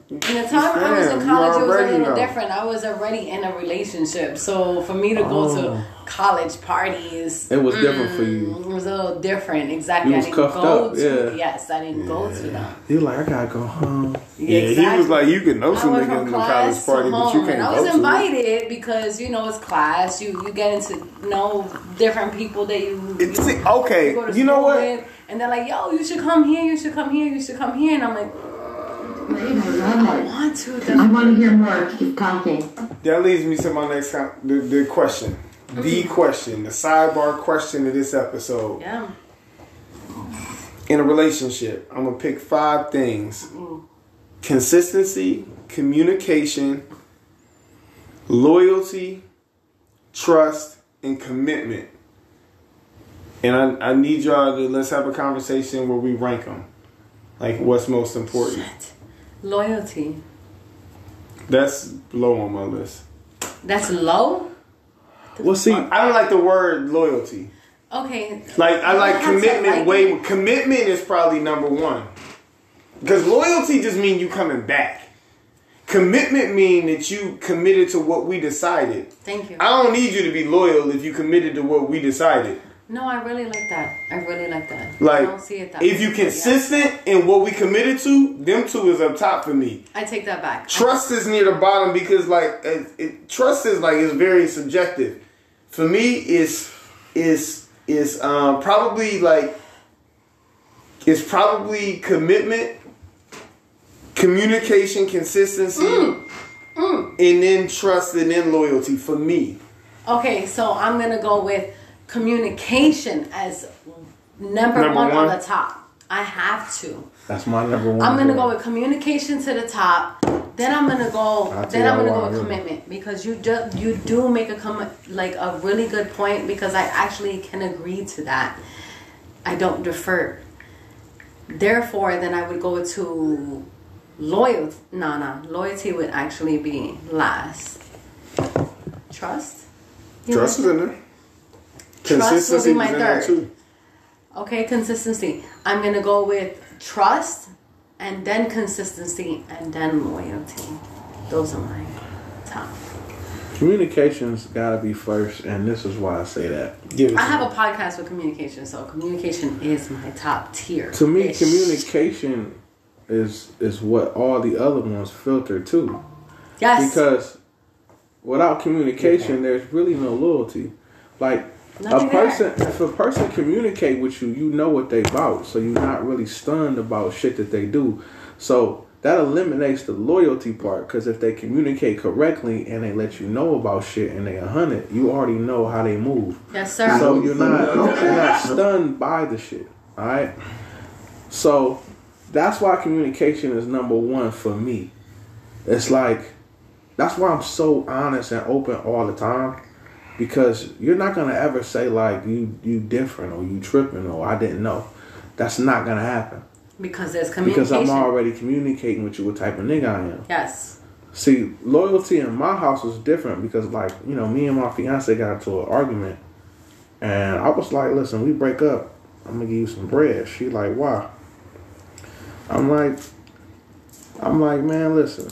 In the time I was in Damn, college, you it was a already little know. different. I was already in a relationship, so for me to go to college parties, It was different for you. it was a little different. Exactly. You was I didn't cuffed go up, to. yeah. Yes, I didn't go to them. You like, I gotta go home. Yeah, he was like, you can know I some went niggas from in the college class to party, but you home, can't and I go was to it. invited because it's class. You get into know different people that you Okay, go to you know school what? with, and they're like, "Yo, you should come here. You should come here. You should come here." And I'm like, I want to. I want to hear more. Keep talking. That leads me to my next the question. The question, the sidebar question of this episode. Yeah. In a relationship, I'm going to pick 5 things. Consistency, communication, loyalty, trust, and commitment. And I need y'all to, let's have a conversation where we rank them. Like, what's most important? Shit. Loyalty. That's low on my list. That's low. Well, see, I don't like the word loyalty. Okay. Like, I like have to commitment like it. Commitment is probably number 1. Because loyalty just means you coming back. Commitment mean that you committed to what we decided. Thank you. I don't need you to be loyal if you committed to what we decided. No, I really like that. I really like that. Like, I don't see it that if way, you but consistent in what we committed to, them 2 is up top for me. I take that back. Trust is near the bottom because, like, trust is like, it's very subjective. For me, it's probably like, it's probably commitment, communication, consistency, and then trust, and then loyalty for me. Okay, so I'm gonna go with communication as number one on the top. I have to. that's my number 1. I'm gonna go with communication to the top. Then I'm gonna go. I'll tell Then I'm y'all gonna why, go with really. commitment because you do make a really good point because I actually can agree to that. I don't defer. Therefore, then I would go to loyalty. No, loyalty would actually be last. Trust. You Trust is like in there. Trust will Consistency be my is in there third. too. Okay, consistency. I'm gonna go with trust, and then consistency, and then loyalty. Those are my top. Communication's gotta be first, and this is why I say that. Give it I to have me. a podcast with communication, so communication is my top tier. To me, Ish. communication is what all the other ones filter to. Yes. Because without communication, there's really no loyalty. Like Nothing a person, there. if a person communicate with you, you know what they about, so you're not really stunned about shit that they do. So that eliminates the loyalty part. Because if they communicate correctly and they let you know about shit and they 100, you already know how they move. Yes, sir. So you're not stunned by the shit. All right. So that's why communication is number 1 for me. It's like, that's why I'm so honest and open all the time, because you're not gonna ever say like you different or you tripping or I didn't know. That's not gonna happen Because there's because communication. I'm already communicating with you what type of nigga I am. Yes. See, loyalty in my house was different because, like, me and my fiance got into an argument, and I was like, "Listen, we break up. I'm gonna give you some bread." She like, "Why?" I'm like, "Man, listen.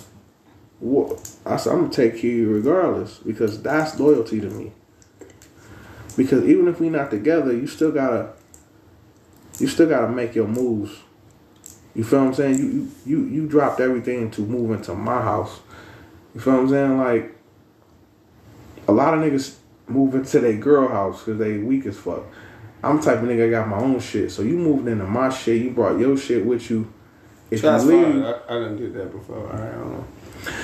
I said, I'm gonna take care of you regardless because that's loyalty to me. Because even if we not together, you still gotta make your moves. You feel what I'm saying? You dropped everything to move into my house. You feel what I'm saying? Like, a lot of niggas move into their girl house because they weak as fuck. I'm the type of nigga, I got my own shit. So you moved into my shit. You brought your shit with you. If That's you leave, fine. I didn't do that before. All right, I don't know.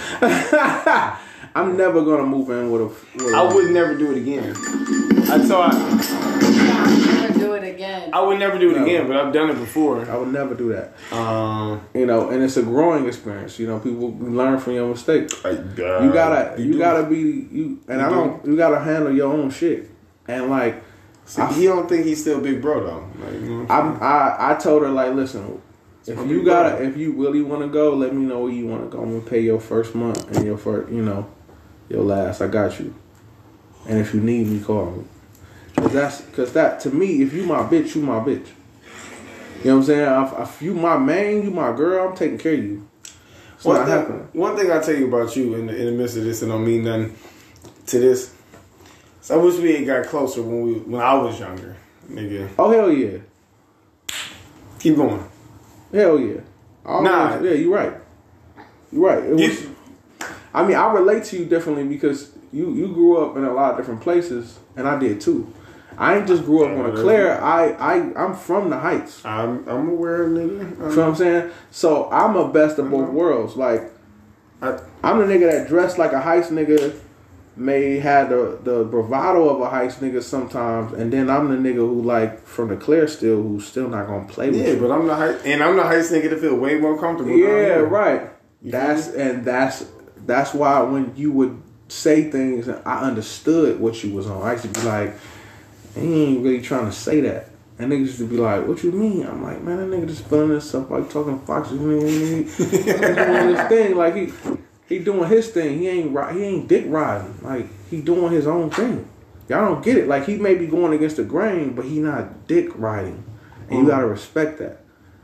I'm never gonna move in with a. I would never do it again. I'll never do it again. I would never do it No. again, but I've done it before. I would never do that. You And it's a growing experience. People learn from your mistakes. you You gotta be you, and I don't. You gotta handle your own shit. And like, he don't think he's still big bro though. Like, you know what I'm saying? I told her like, listen, if you really want to go, let me know where you want to go. I'm gonna pay your first month and your first, your last. I got you. And if you need me, call me. Cause that to me, if you my bitch, you my bitch. You know what I'm saying? If you my man, you my girl, I'm taking care of you. It's not happening. One thing I'll tell you about you in the midst of this, and don't mean nothing to this. So I wish we had got closer when I was younger, nigga. Oh hell yeah. Keep going. Hell yeah. Nah. Yeah, you're right. You're right. I mean, I relate to you differently because you grew up in a lot of different places, and I did too. I ain't just grew up on a Claire. I'm from the Heights. I'm aware, nigga. You know what I'm saying? So I'm a best of both worlds. Like, I'm the nigga that dressed like a Heights nigga, may have the bravado of a Heights nigga sometimes, and then I'm the nigga who like from the Claire still, who's still not gonna play with you. Yeah, but I'm the Heights nigga to feel way more comfortable. Yeah, right. That's why when you would say things, I understood what you was on. I used to be like, he ain't really trying to say that. And niggas used to be like, what you mean? I'm like, man, that nigga just feeling this stuff like talking to Foxes. He doing this thing. Like, he doing his thing. He ain't dick riding. Like, he doing his own thing. Y'all don't get it. Like, he may be going against the grain, but he not dick riding. And you gotta respect that.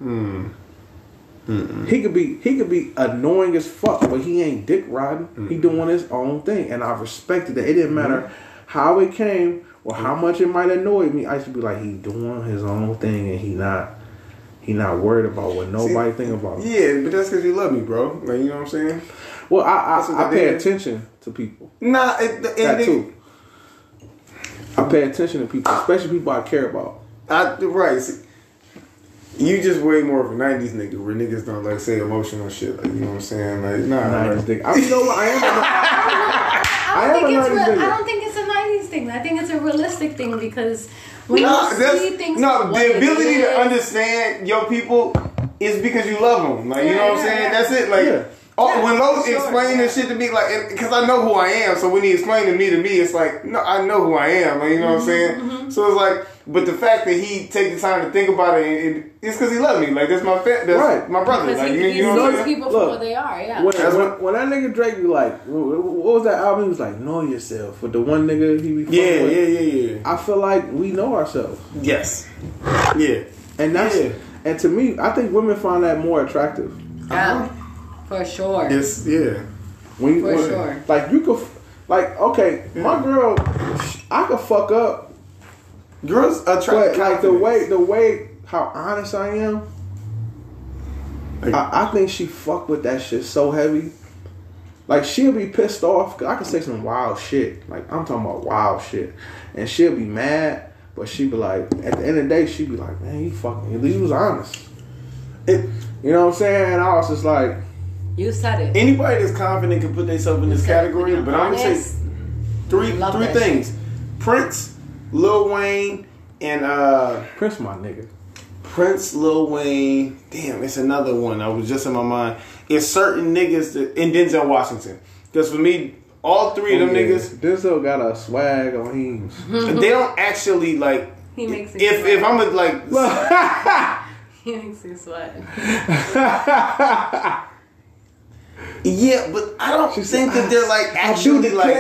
He could be annoying as fuck, but he ain't dick riding. He doing his own thing. And I respected that. It didn't matter how it came or how much it might annoy me. I used to be like, he doing his own thing, and he not worried about what nobody think about him. Yeah, but that's because you love me, bro. Like, you know what I'm saying? Well, I pay attention to people. Nah, that too. I pay attention to people, especially people I care about. Right. See, you just way more of a 90s nigga where niggas don't like say emotional shit. Like, you know what I'm saying? Like, nah. 90s nigga. I mean, you know what? I don't think it's a 90s thing. I think it's a realistic thing because when you see things. No, the ability to understand your people is because you love them. Like, you know what I'm saying? That's it. Like, when Los explain this shit to me, like, because I know who I am, so when he explained to me, it's like, no, I know who I am. Like, you know what I'm saying? So it's like, but the fact that he take the time to think about it, it's because he love me. Like, that's my my brother. Because like, he you know knows people for what they are. Yeah. When that nigga Drake be like, what was that album? He was like, Know Yourself. With the one nigga he be fucking with. Yeah. I feel like we know ourselves. Yes. Yeah. And that's and to me, I think women find that more attractive. Yeah. For sure. Yes. Yeah. For sure. Like you could, like okay, my girl, I could fuck up. Girls attract, but like the way how honest I am, I think she fuck with that shit so heavy. Like she'll be pissed off. Cause I could say some wild shit. Like I'm talking about wild shit, and she'll be mad. But she be like, at the end of the day, she be like, man, he was honest. You know what I'm saying? And I was just like, you said it. Anybody that's confident can put themselves in this category. But I'm gonna say three things: shit. Prince, Lil Wayne, and Prince, my nigga. Prince, Lil Wayne. Damn, it's another one. I was just in my mind. It's certain niggas and Denzel Washington. Because for me, all three of them niggas. Denzel got a swag on him. They don't actually like. He makes it. If I'm a like. He makes it sweat. Yeah, but I don't think that they're like actually like.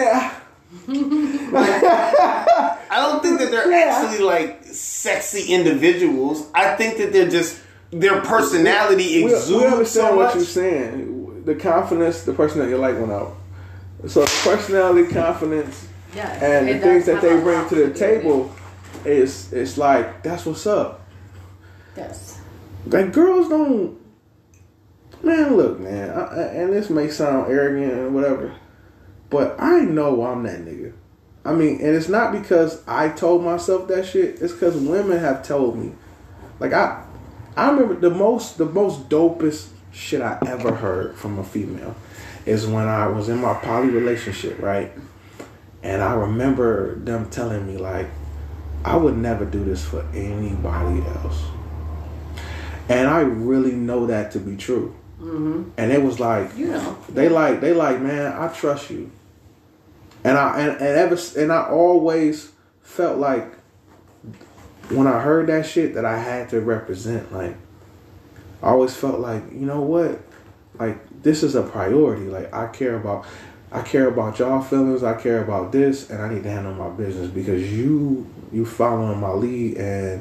I don't think that they're actually like sexy individuals. I think that they're just their personality exudes we understand so much. What you're saying. The confidence, the person that you like went out. So the personality, confidence, and the things that they bring to the table is like that's what's up. Yes. Like girls don't. Man, look, man, and this may sound arrogant and whatever, but I know I'm that nigga. I mean, and it's not because I told myself that shit. It's because women have told me. Like I remember the most dopest shit I ever heard from a female is when I was in my poly relationship, right? And I remember them telling me like, I would never do this for anybody else. And I really know that to be true. Mm-hmm. And it was like, they like, man, I trust you. And I always felt like when I heard that shit that I had to represent. Like, I always felt like, you know what? Like, this is a priority. Like, I care about y'all feelings. I care about this, and I need to handle my business because you following my lead, and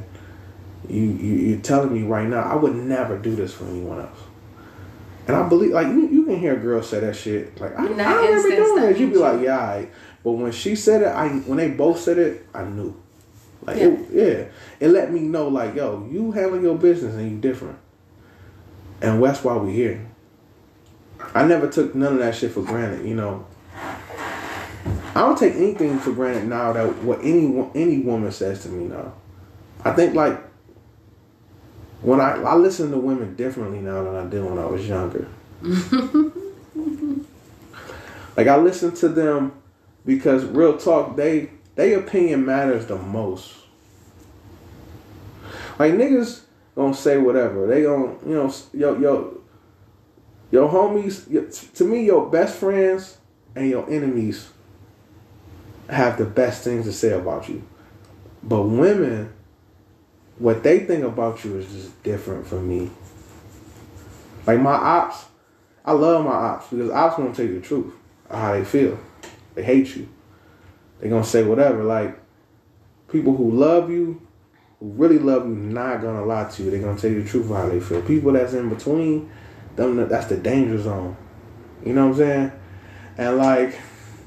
you're telling me right now I would never do this for anyone else. And I believe, like, you you can hear a girl say that shit. Like, I In don't that remember instance, doing that that. You be means like, you- yeah, all right. But when she said it, when they both said it, I knew. Like, Yeah. it let me know, like, yo, you handle your business and you different. And that's why we here. I never took none of that shit for granted, you know. I don't take anything for granted now that what any woman says to me now. I think, like, when I listen to women differently now than I did when I was younger. Like, I listen to them because, real talk, they opinion matters the most. Like, niggas gonna say whatever. They gonna, you know, your homies, to me, your best friends and your enemies have the best things to say about you. But women, what they think about you is just different from me. Like, my ops, I love my ops because ops gonna tell you the truth of how they feel. They hate you. They gonna say whatever. Like, people who love you, who really love you, not gonna lie to you. They gonna tell you the truth of how they feel. People that's in between, them, that's the danger zone. You know what I'm saying? And, like,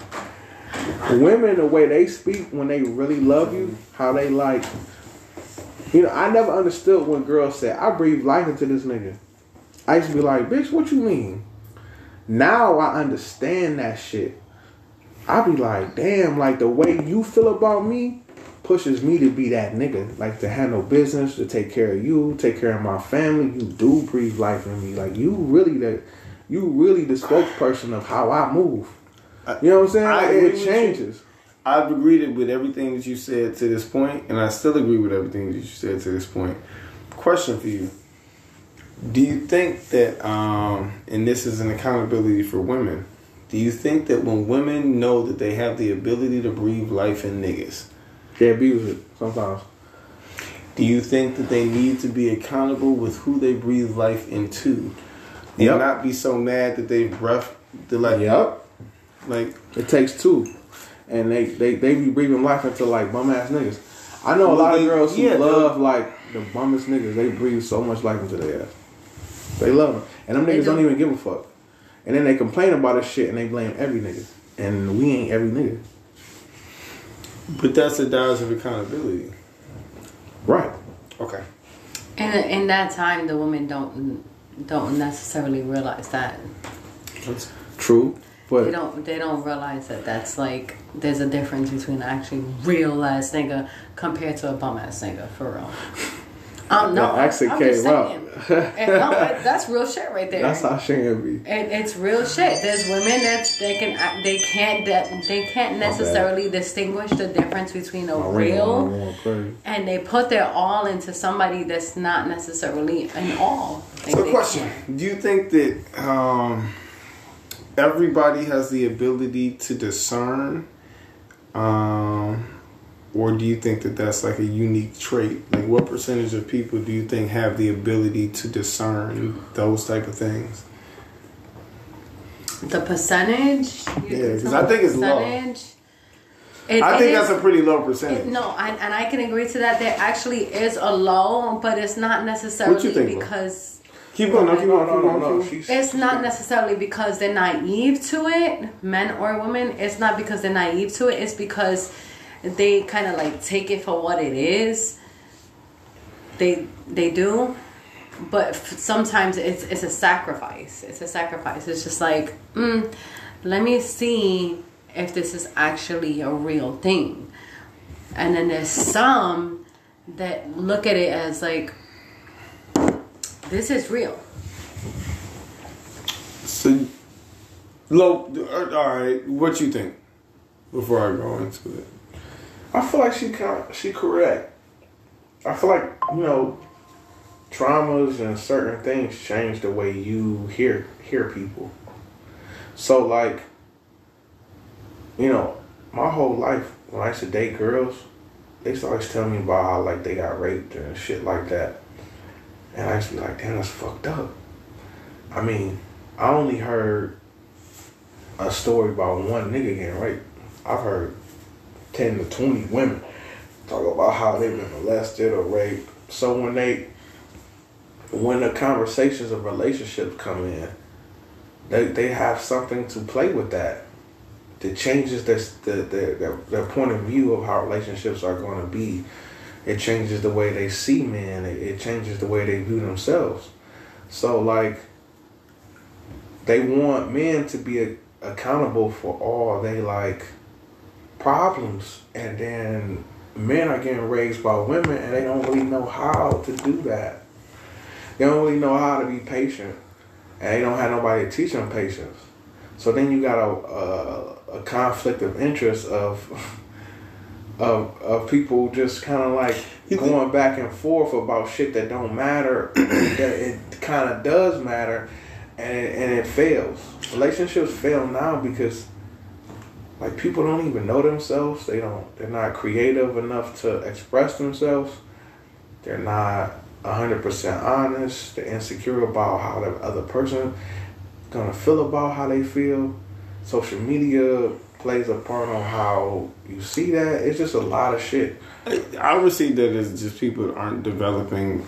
women, the way they speak when they really love you, how they, like, you know, I never understood when girls said, I breathe life into this nigga. I used to be like, bitch, what you mean? Now I understand that shit. I be like, damn, like, the way you feel about me pushes me to be that nigga. Like, to handle business, to take care of you, take care of my family. You do breathe life in me. Like, you really the spokesperson of how I move. You know what I'm saying? Like, it changes. I've agreed with everything that you said to this point, and I still agree with everything that you said to this point. Question for you. Do you think that, and this is an accountability for women, do you think that when women know that they have the ability to breathe life in niggas, They abuse it sometimes. do you think that they need to be accountable with who they breathe life into? And Yep. not be so mad that they like, Yep. like, It takes two. And they be breathing life into, like, bum ass niggas. I know a lot of girls who love, like, the bummest niggas. They breathe so much life into their ass. They love them. And them niggas don't even give a fuck. And then they complain about this shit and they blame every nigga. And we ain't every nigga. but that's a dose of accountability. Right. Okay. And in that time, the women don't necessarily realize that. That's True. But They don't realize that that's like there's a difference between actually real ass nigga compared to a bum ass nigga for real. No, that accent I'm just came out. saying. And no, that's real shit right there. That's how Shane be. And it's real shit. There's women that they can't necessarily distinguish the difference between a real and they put their all into somebody that's not necessarily an all. So, question: do you think that everybody has the ability to discern, or do you think that that's like a unique trait? Like, what percentage of people do you think have the ability to discern those type of things? The percentage? Yeah, because I think it's low. I think that's a pretty low percentage. And I can agree to that. There actually is a low, but it's not necessarily What you think, because... Keep going. No. It's not necessarily because they're naive to it, men or women. It's not because they're naive to it. It's because they kind of like take it for what it is. They do, but sometimes it's a sacrifice. It's a sacrifice. It's just like, let me see if this is actually a real thing. And then there's some that look at it as like, this is real. So, low. All right, what you think? Before I go into it, I feel like she correct. I feel like, you know, traumas and certain things change the way you hear people. So, like, you know, my whole life when I used to date girls, they used to always tell me about how, like, they got raped and shit like that. And I used to be like, damn, that's fucked up. I mean, I only heard a story about one nigga getting raped. I've heard 10 to 20 women talk about how they've been molested or raped. So when the conversations of relationships come in, they have something to play with that changes their point of view of how relationships are going to be. It changes the way they see men. It changes the way they view themselves. So like, they want men to be accountable for all they like problems, and then men are getting raised by women and they don't really know how to do that. They don't really know how to be patient, and they don't have nobody to teach them patience. So then you got a conflict of interest of people just kind of like going back and forth about shit that don't matter, that it kind of does matter, and it fails. Relationships fail now because like people don't even know themselves. They're not creative enough to express themselves. They're not 100% honest. They're insecure about how the other person gonna feel about how they feel. Social media plays a part on how you see that. It's just a lot of shit. I would see that as just people aren't developing,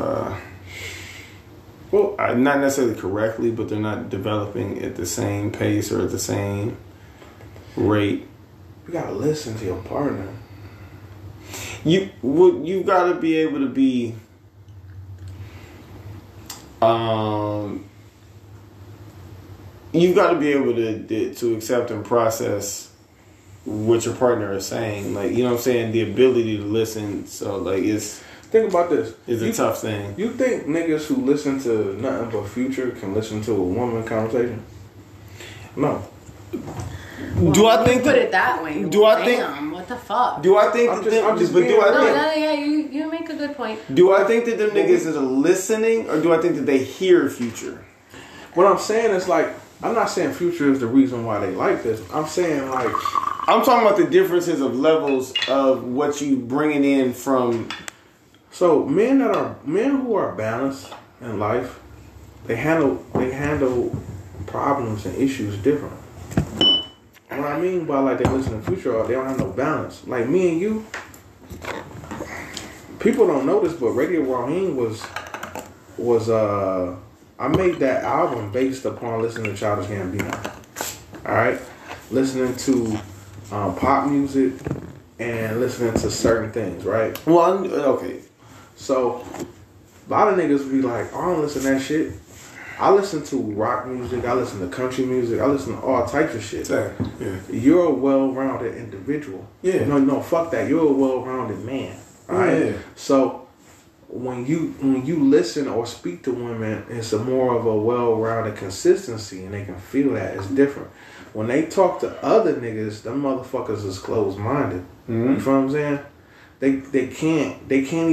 not necessarily correctly, but they're not developing at the same pace or at the same rate. You gotta listen to your partner. You gotta be able to be, you've got to be able to accept and process what your partner is saying. Like, you know what I'm saying? The ability to listen. So, like, think about this. It's a tough thing. You think niggas who listen to nothing but Future can listen to a woman conversation? No. Well, do I think put it that way? Do I think? What the fuck? Do I think you make a good point. Do I think that them niggas is listening, or do I think that they hear Future? What I'm saying is like, I'm not saying Future is the reason why they like this. I'm saying like, I'm talking about the differences of levels of what you bringing in from. So men who are balanced in life, they handle problems and issues different. What I mean by like they listen to Future, they don't have no balance. Like me and you, people don't know this, but Radio Raheem was I made that album based upon listening to Childish Gambino. Alright? Listening to pop music and listening to certain things, right? Well, okay. So, a lot of niggas be like, I don't listen to that shit. I listen to rock music, I listen to country music, I listen to all types of shit. Yeah. You're a well-rounded individual. Yeah. No, fuck that. You're a well-rounded man. Alright? Yeah. So, when you listen or speak to women, it's a more of a well-rounded consistency, and they can feel that it's different. When they talk to other niggas, them motherfuckers is closed-minded. Mm-hmm. You feel what I'm saying? They can't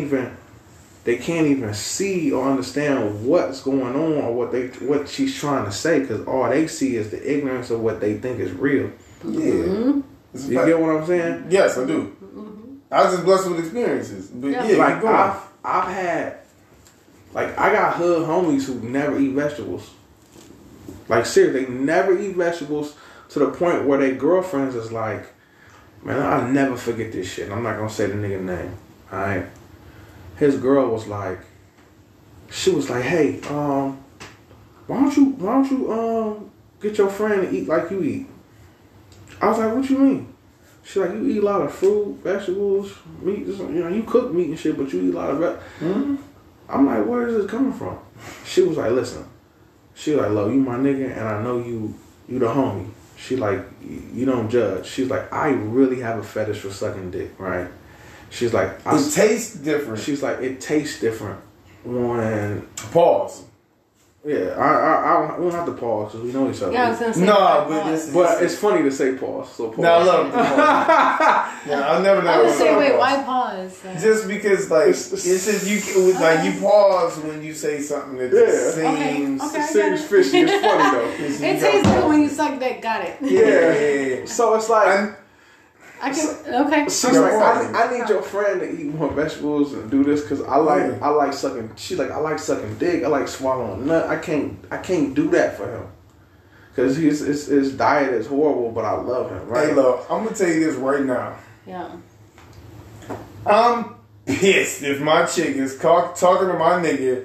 even see or understand what's going on or what she's trying to say, because all they see is the ignorance of what they think is real. Yeah. Mm-hmm. You get what I'm saying? Yes, I do. Mm-hmm. I was just blessed with experiences, but like I've had, like, I got hood homies who never eat vegetables. Like, seriously, they never eat vegetables, to the point where their girlfriends is like, man, I'll never forget this shit. I'm not gonna say the nigga name. Alright. His girl was like, she was like, hey, why don't you get your friend to eat like you eat? I was like, what you mean? She's like, you eat a lot of fruit, vegetables, meat, you cook meat and shit, but you eat a lot of Mm-hmm. I'm like, where is this coming from? She was like, listen. She like, look, you my nigga, and I know you the homie. She like, you don't judge. She's like, I really have a fetish for sucking dick, right? She's like, it tastes different. She's like, it tastes different when. Pause. Yeah, I we don't have to pause because we know each other. Yeah, I was gonna say but it's funny to say pause. So pause. No, I love the pause. Yeah, I'll never know. I was say, wait, why pause? Just because, like, it says you pause when you say something that seems fishy. It's funny though. It tastes good when you suck that. Got it. Yeah. So it's like. Okay. She's like, I need your friend to eat more vegetables and do this because I like sucking. She's like, I like sucking dick. I like swallowing nut. I can't do that for him because his diet is horrible. But I love him. Right? Hey, look, I'm gonna tell you this right now. Yeah. I'm pissed if my chick is talking to my nigga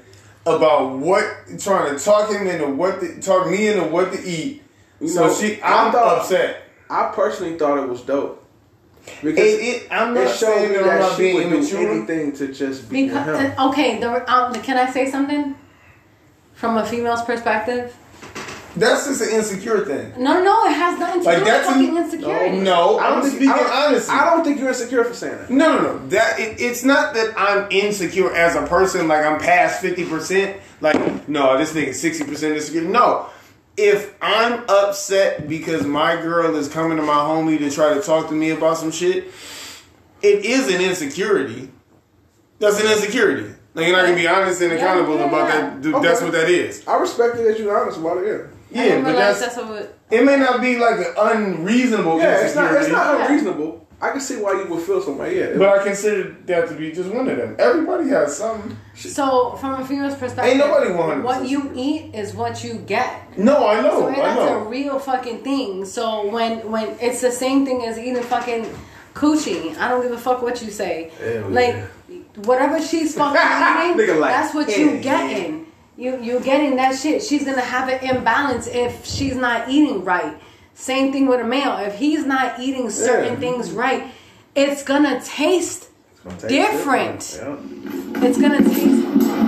about trying to talk him into talk me into what to eat. So I'm upset. I personally thought it was dope. Because I'm not saying that I'm not she being would do immature. anything to just be with him. Okay, can I say something from a female's perspective? That's just an insecure thing. No, it has nothing to do with fucking insecurity. No, I'm speaking honestly. I don't think you're insecure for saying that. No. It's not that I'm insecure as a person. Like I'm past 50%. Like no, this nigga's 60% insecure. No. If I'm upset because my girl is coming to my homie to try to talk to me about some shit, it is an insecurity. That's an insecurity. Like you're not gonna be honest and accountable about that. Okay. That's what that is. I respect it that you're honest about it. Yeah, but that's what it may not be like an unreasonable insecurity. It's not unreasonable. I can see why you would feel some way. Yeah, but I consider that to be just one of them. Everybody has something. So, from a female's perspective, ain't nobody 100%. What you eat is what you get. No, I know. So that's a real fucking thing. So when it's the same thing as eating fucking coochie, I don't give a fuck what you say. Whatever she's fucking eating, that's what you getting. You getting that shit. She's gonna have an imbalance if she's not eating right. Same thing with a male. If he's not eating certain things right, it's gonna taste different. Yeah. It's gonna taste.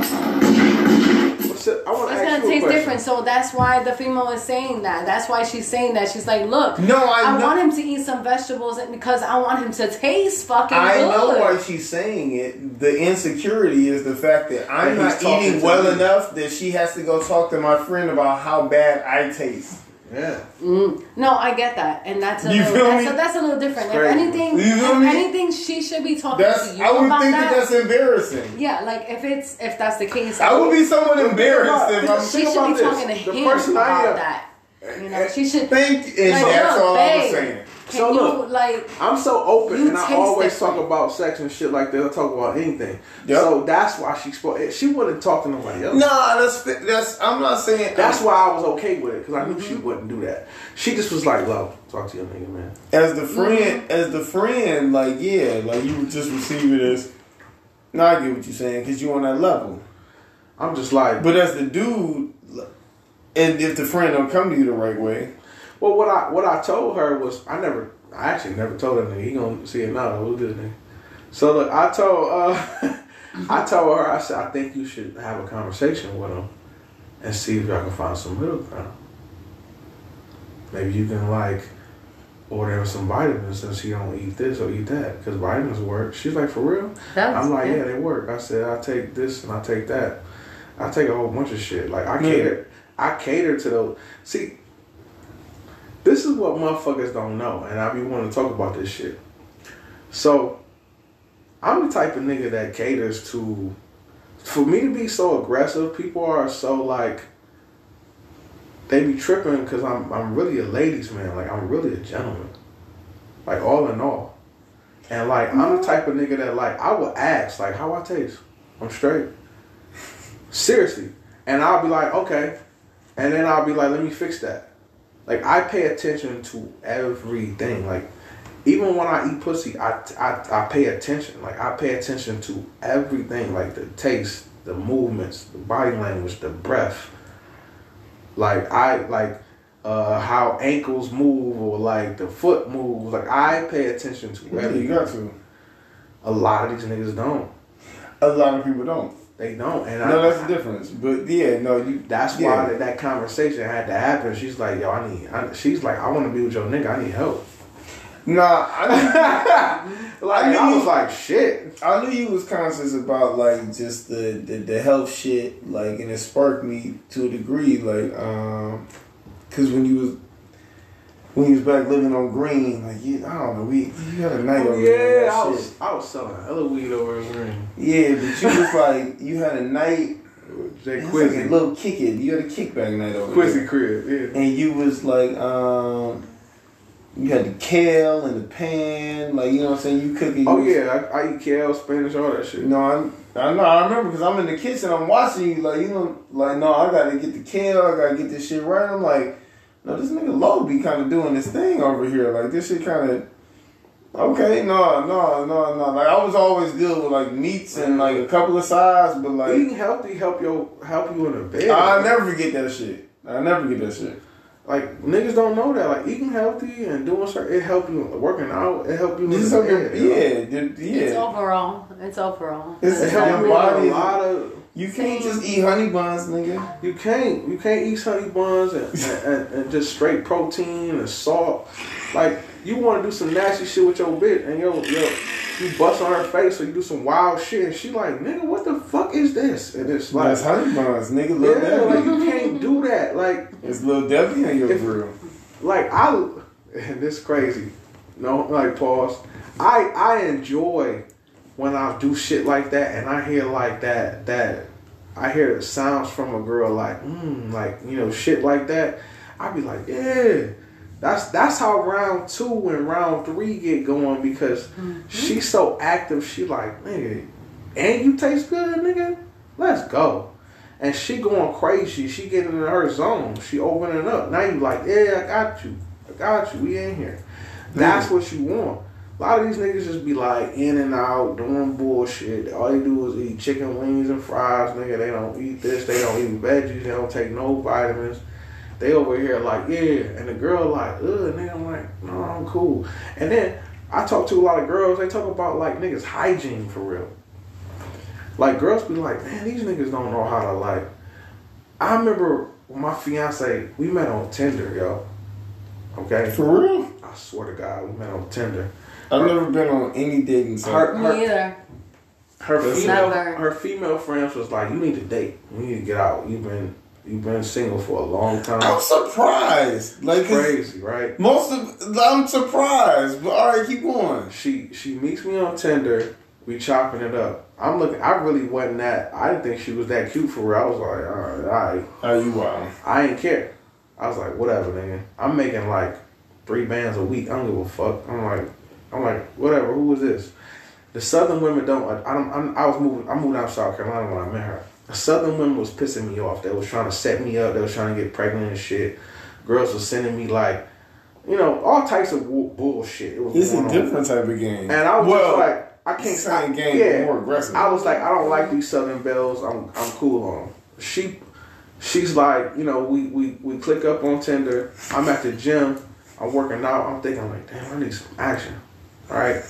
It's gonna taste different. So that's why the female is saying that. That's why she's saying that. She's like, look, I want him to eat some vegetables because I want him to taste fucking good. I know why she's saying it. The insecurity is the fact that I'm not eating well enough that she has to go talk to my friend about how bad I taste. Yeah. No, I get that, and that's a little different. If anything, she should be talking to you. I would about think that's embarrassing. Yeah, like if that's the case, I would be somewhat embarrassed if I'm. She should be talking to him about that. You know, she should think, and that's all I was saying. So look, I'm so open, and I always talk about sex and shit like that. I talk about anything. Yep. So that's why she wouldn't talk to nobody else. No, that's. I'm not saying. That's why I was okay with it because I knew she wouldn't do that. She just was like, "Love, talk to your nigga, man." As the friend, like you would just receive it as. No, I get what you're saying because you on that level. I'm just like, but as the dude, and if the friend don't come to you the right way. Well, what I told her was I actually never told her nigga. He gonna see it now. It was good nigga. So look, I told her, I said, I think you should have a conversation with him and see if y'all can find some middle ground. Maybe you can order some vitamins since he don't eat this or eat that because vitamins work. She's like, for real? I'm like, yeah, they work. I said, I take this and I take that. I take a whole bunch of shit. Like I cater to those. See. This is what motherfuckers don't know, and I be wanting to talk about this shit. So, I'm the type of nigga that caters to... For me to be so aggressive, people are so, they be tripping because I'm really a ladies' man. Like, I'm really a gentleman. Like, all in all. And, I'm the type of nigga that, I would ask, how I taste. I'm straight. Seriously. And I'll be like, okay. And then I'll be like, let me fix that. I pay attention to everything. Even when I eat pussy, I pay attention. I pay attention to everything. The taste, the movements, the body language, the breath. How ankles move or the foot moves. I pay attention to everything. You got to. A lot of these niggas don't. A lot of people don't. They don't, and that's the difference. But that's why that conversation had to happen. She's like, yo, I want to be with your nigga. I need help. Nah, I was like, shit. I knew you was conscious about just the health shit, and it sparked me to a degree, because when you was back living on Green, I don't know, you had a night over there. Yeah, I was selling hella weed over in Green. Yeah, but you was you had a night. Jay Quizzy. A little kick it. You had a kickback night over Quizzy there. crib, yeah. And you was you had the kale in the pan, you know what I'm saying? You cooking. Oh yeah, I eat kale, spinach, all that shit. No, I know. I remember because I'm in the kitchen. I'm watching you, no, I gotta get the kale. I gotta get this shit right. I'm like. No, this nigga Low be kind of doing this thing over here. This shit kind of, Okay, no. Like I was always good with like meats and like a couple of sides, but like eating healthy help you in the bed. I never get that shit. Like niggas don't know that. Like eating healthy and doing certain, it help you working out. It help you in the bed. It's overall. It help your you body. in a lot of. You can't just eat honey buns, nigga. You can't eat honey buns and just straight protein and salt. Like you want to do some nasty shit with your bitch and you bust on her face or you do some wild shit and she like, nigga, what the fuck is this? And it's like, that's honey buns, nigga. Lil Debbie. Like you can't do that. Like it's Lil Debbie on your grill. Like and this crazy. No, like pause. I enjoy when I do shit like that and I hear like that I hear the sounds from a girl like shit like that. I be like, yeah. That's how round 2 and round 3 get going because she's so active. She like, nigga, and you taste good, nigga. Let's go. And she going crazy. She getting in her zone. She opening up. Now you like, yeah, I got you. We in here. That's what you want. A lot of these niggas just be like in and out doing bullshit. All they do is eat chicken wings and fries, nigga. They don't eat this. They don't eat veggies. They don't take no vitamins. They over here like, yeah. And the girl like, ugh, nigga. I'm like, no, I'm cool. And then I talk to a lot of girls. They talk about like niggas hygiene for real. Like girls be like, man, these niggas don't know how to like. I remember when my fiance, we met on Tinder, yo. Okay? For real? I swear to God, we met on Tinder. I've never been on any dating site. Me either. Her female friends was like, you need to date. You need to get out. You've been single for a long time. I'm surprised. Like crazy, right? I'm surprised. But all right, keep going. She meets me on Tinder. We chopping it up. I'm looking. I really wasn't that. I didn't think she was that cute for real. I was like, all right. Oh, you wild. I ain't care. I was like, whatever, nigga. I'm making like 3 bands a week. I don't give a fuck. I'm like, whatever. Who was this? The Southern women don't. I moved out of South Carolina when I met her. The Southern women was pissing me off. They was trying to set me up. They was trying to get pregnant and shit. Girls was sending me like, all types of bullshit. It's a different type of game. And I was just like, I can't. Same game, but more aggressive. I was like, I don't like these Southern belles. I'm cool on them. She's like, we click up on Tinder. I'm at the gym. I'm working out. I'm thinking like, damn, I need some action. All right.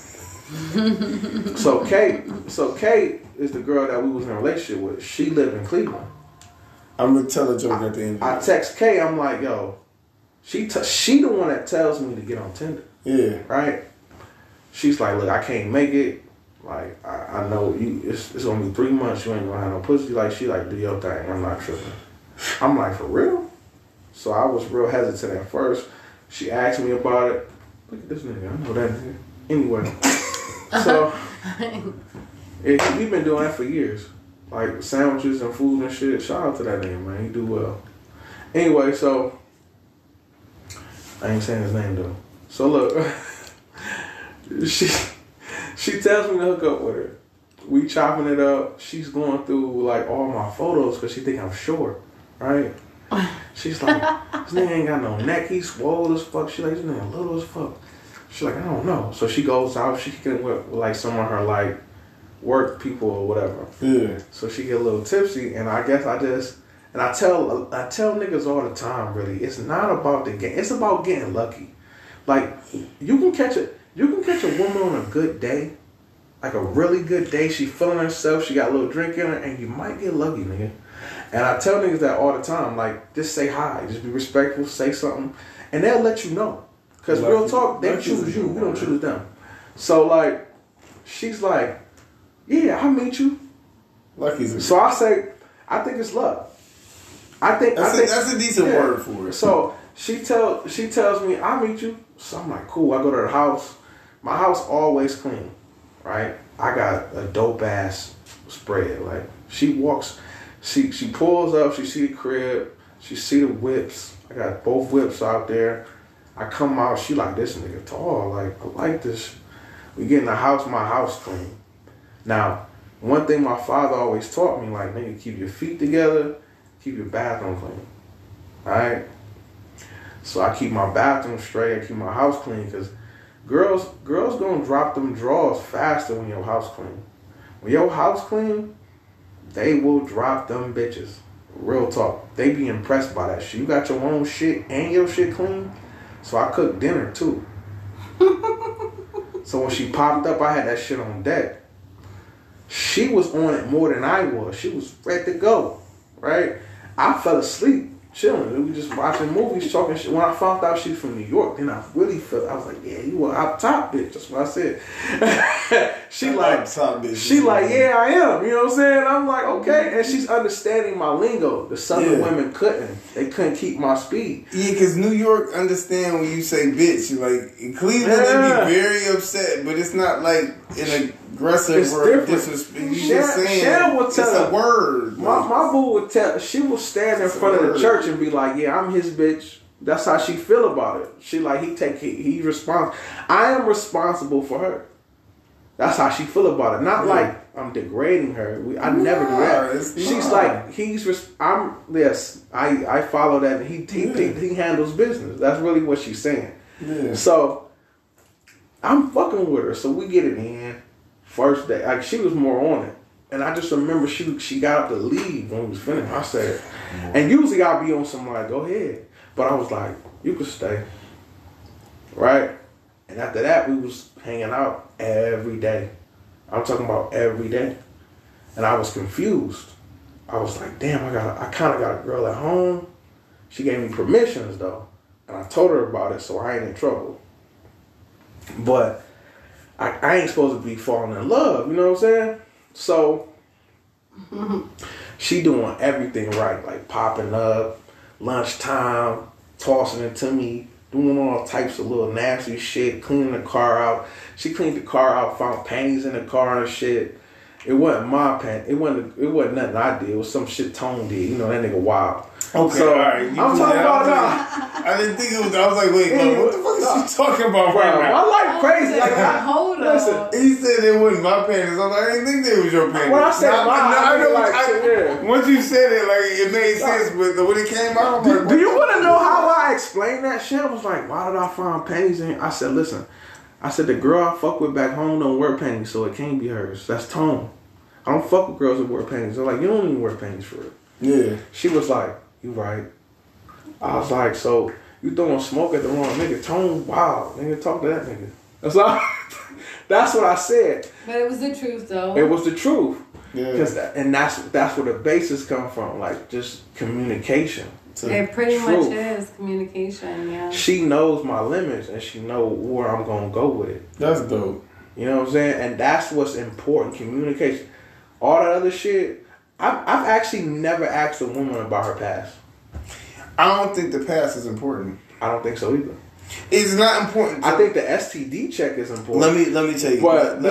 So Kate is the girl that we was in a relationship with. She lived in Cleveland. I'm gonna tell a joke at the end. I text Kay. I'm like, yo, she the one that tells me to get on Tinder. Yeah. Right. She's like, look, I can't make it. Like, I know you. It's gonna be 3 months. You ain't gonna have no pussy. Like, she like, do your thing. I'm not tripping. I'm like, for real? So I was real hesitant at first. She asked me about it. Look at this nigga. I know that nigga. Anyway. So, we've been doing that for years. Like, sandwiches and food and shit. Shout out to that nigga, man. He do well. Anyway, so, I ain't saying his name, though. So, look. She tells me to hook up with her. We chopping it up. She's going through, like, all my photos because she think I'm short, right? She's like, this nigga ain't got no neck. He's swole as fuck. She like, this nigga little as fuck. She's like, I don't know. So she goes out. She can with like some of her like work people or whatever. Yeah. So she get a little tipsy, and I guess I tell niggas all the time. Really, it's not about the game. It's about getting lucky. Like you can catch a woman on a good day, like a really good day. She feeling herself. She got a little drink in her, and you might get lucky, nigga. And I tell niggas that all the time. Like, just say hi. Just be respectful. Say something, and they'll let you know. Because real talk, they choose you. We don't choose them. So, like, she's like, yeah, I'll meet you. Lucky's. So I say, I think it's luck. That's a decent word for it. So she tells me, I'll meet you. So I'm like, cool. I go to her house. My house always clean, right? I got a dope ass spread. Like, she walks, she pulls up, she see the crib, she see the whips. I got both whips out there. I come out, she like, this nigga tall. Like, I like this. We get in the house, my house clean. Now, one thing my father always taught me, like, nigga, keep your feet together, keep your bathroom clean. Alright? So I keep my bathroom straight, I keep my house clean, because Girls gonna drop them drawers faster when your house clean. When your house clean, they will drop them bitches. Real talk. They be impressed by that shit. You got your own shit and your shit clean. So I cooked dinner too. So when she popped up, I had that shit on deck. She was on it more than I was. She was ready to go. Right? I fell asleep. Chilling. We just watching movies, talking shit. When I found out she's from New York, then I really felt, I was like, yeah, you were up top, bitch. That's what I said. She like, top bitch. She like, yeah, I am. You know what I'm saying? I'm like, okay. And she's understanding my lingo. The Southern women couldn't. They couldn't keep my speed. Yeah, because New York understand when you say bitch. Like, in Cleveland, they be very upset, but it's not like an aggressive word. You just saying, will tell it's a word. My boo would tell, she will stand in front of the church and be like, yeah, I'm his bitch. That's how she feel about it. She like, he's responsible. I am responsible for her. That's how she feel about it. Not like I'm degrading her. I never do that. She's like, I follow that. He handles business. That's really what she's saying. Yeah. So I'm fucking with her. So we get it in. First day, like she was more on it. And I just remember she got up to leave when we was finished. I said, and usually I'll be on some like, go ahead. But I was like, you can stay. Right? And after that, we was hanging out every day. I'm talking about every day. And I was confused. I was like, damn, I kind of got a girl at home. She gave me permissions though. And I told her about it, so I ain't in trouble. But I ain't supposed to be falling in love, you know what I'm saying? So she doing everything right, like popping up, lunchtime, tossing it to me, doing all types of little nasty shit, cleaning the car out. She cleaned the car out, found panties in the car and shit. It wasn't my pants. It wasn't nothing I did. It was some shit Tone did. You know, that nigga wild. Okay, so, all right. I'm talking about that. I didn't think it was. I was like, wait, no, what the fuck is she talking about right now? My life crazy. Like, hold on. Listen, he said it wasn't my panties. I was like, I didn't think they was your panties. When I said I know. Like, once you said it, like it made sense. But when it came out, I'm like, do you want to know how I explained that shit? I was like, why did I find panties in? I said, listen. I said the girl I fuck with back home don't wear panties, so it can't be hers. That's Tone. I don't fuck with girls that wear panties. They're like, you don't even wear panties for it. Yeah. She was like, you right. I was like, so you throwing smoke at the wrong nigga. Tone, wow, nigga, talk to that nigga. That's all. That's what I said. But it was the truth, though. It was the truth. Yeah. That's where the basis come from, like just communication. It pretty much is communication, yeah. She knows my limits and she know where I'm gonna go with it. That's dope. You know what I'm saying? And that's what's important, communication. All that other shit, I've actually never asked a woman about her past. I don't think the past is important. I don't think so either. It's not important. I think the STD check is important. Let me tell you. But,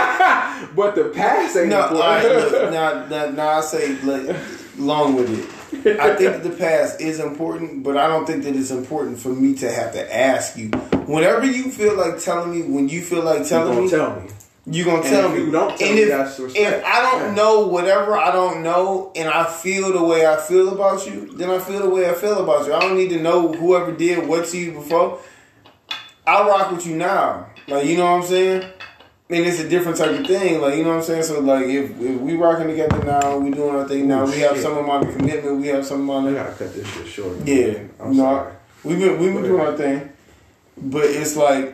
but the past ain't important. Now I say along with it. I think that the past is important, but I don't think that it's important for me to have to ask you. Whenever you feel like telling me, when you feel like telling me, tell me. You're going to tell me. You don't tell me, that's respect. If I don't know whatever I don't know and I feel the way I feel about you, then I feel the way I feel about you. I don't need to know whoever did what to you before. I rock with you now. Like, you know what I'm saying? I mean, it's a different type of thing. Like, you know what I'm saying? So, like, if we rocking together now, we doing our thing now, we have some amount of commitment, we have some amount of... I gotta cut this shit short. Yeah. I'm sorry. We've been doing our thing. But it's like...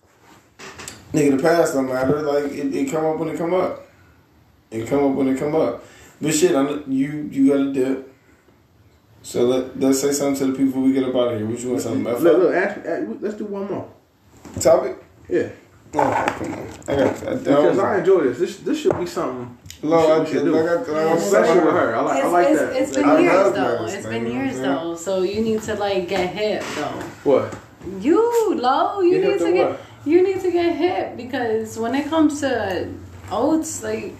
Nigga, the past don't matter. Like, it come up when it come up. It come up when it come up. But shit, you got a dip. So let's say something to the people before we get up out of here. What you want something about? Look, let's do one more. Topic? Yeah. Oh, come on. Because I enjoy this. This should be something we should do. Especially with her. I like that. It's been years, though. It's been years, though. So you need to, like, get hip, though. What? You need to get hip because when it comes to oats, like,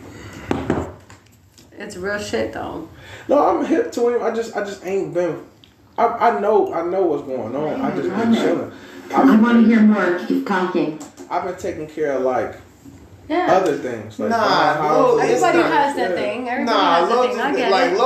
it's real shit, though. No, I'm hip to him. I just ain't been. I know what's going on. I just been chilling. I want to hear more. Keep talking. I've been taking care of other things. Like everybody has that thing. Everybody has that thing. I get it.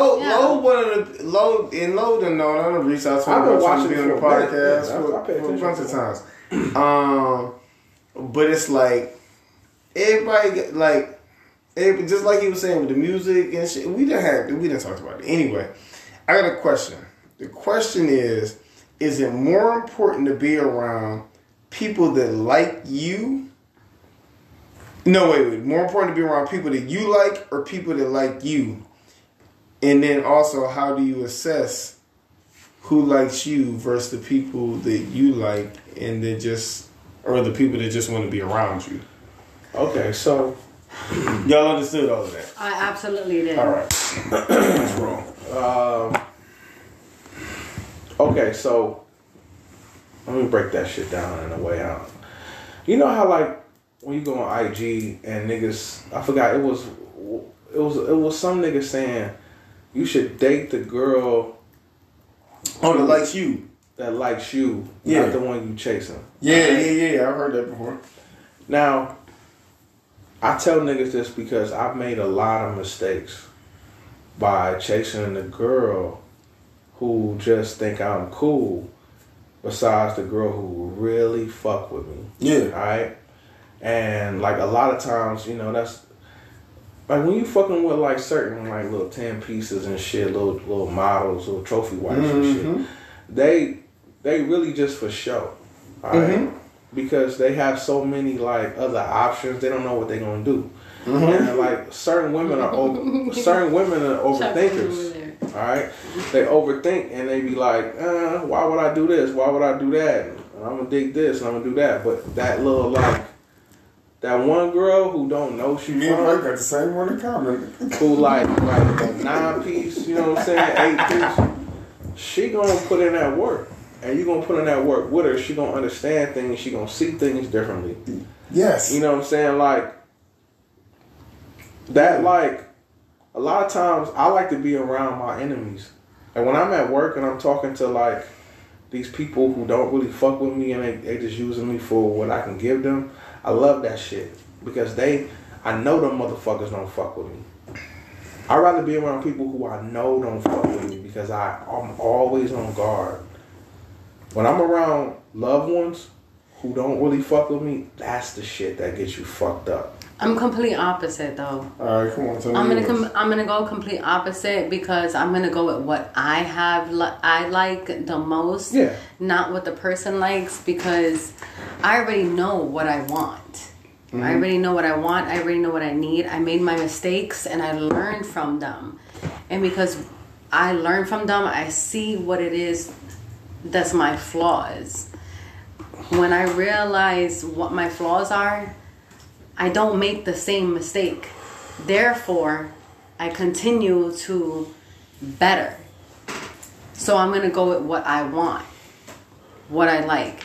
Load and no, I don't reach out to him. I've been watching be on the podcast for a bunch of times. but it's like everybody just like he was saying with the music and shit. We didn't talk about it anyway. I got a question. The question is it more important to be around people that like you? No, wait. More important to be around people that you like or people that like you? And then also, how do you assess who likes you versus the people that you like and that or the people that just want to be around you? Okay, so y'all understood all of that? I absolutely did. All right. What's wrong? Okay, so let me break that shit down in a way out. You know how like when you go on IG and niggas, I forgot it was some nigga saying you should date the girl that likes you. That likes you, yeah. Not the one you chasing. Yeah. I've heard that before. Now, I tell niggas this because I've made a lot of mistakes by chasing the girl who just think I'm cool, besides the girl who really fuck with me. Yeah. Alright? And like a lot of times, you know, that's like when you fucking with like certain like little 10 pieces and shit, little models, little trophy wives and shit, they really just for show. Alright? Because they have so many like other options, they don't know what they're gonna do. And like certain women are overthinkers. All right, they overthink and they be like, why would I do this? Why would I do that? And I'm gonna dig this and I'm gonna do that. But that little like that one girl who don't know she Me and Mike got the same one in common. Who like a 9-piece, you know what I'm saying, 8-piece. She gonna put in that work, and you gonna put in that work with her. She gonna understand things. She gonna see things differently. Yes, you know what I'm saying, like that, like. A lot of times, I like to be around my enemies. And when I'm at work and I'm talking to, like, these people who don't really fuck with me and they just using me for what I can give them, I love that shit. Because I know them motherfuckers don't fuck with me. I'd rather be around people who I know don't fuck with me because I'm always on guard. When I'm around loved ones who don't really fuck with me, that's the shit that gets you fucked up. I'm complete opposite though. All right, come on. I'm gonna go complete opposite because I'm gonna go with what I like the most. Yeah. Not what the person likes because I already know what I want. I already know what I want. I already know what I need. I made my mistakes and I learned from them. And because I learned from them, I see what it is that's my flaws. When I realize what my flaws are, I don't make the same mistake. Therefore, I continue to better. So I'm going to go with what I want, what I like.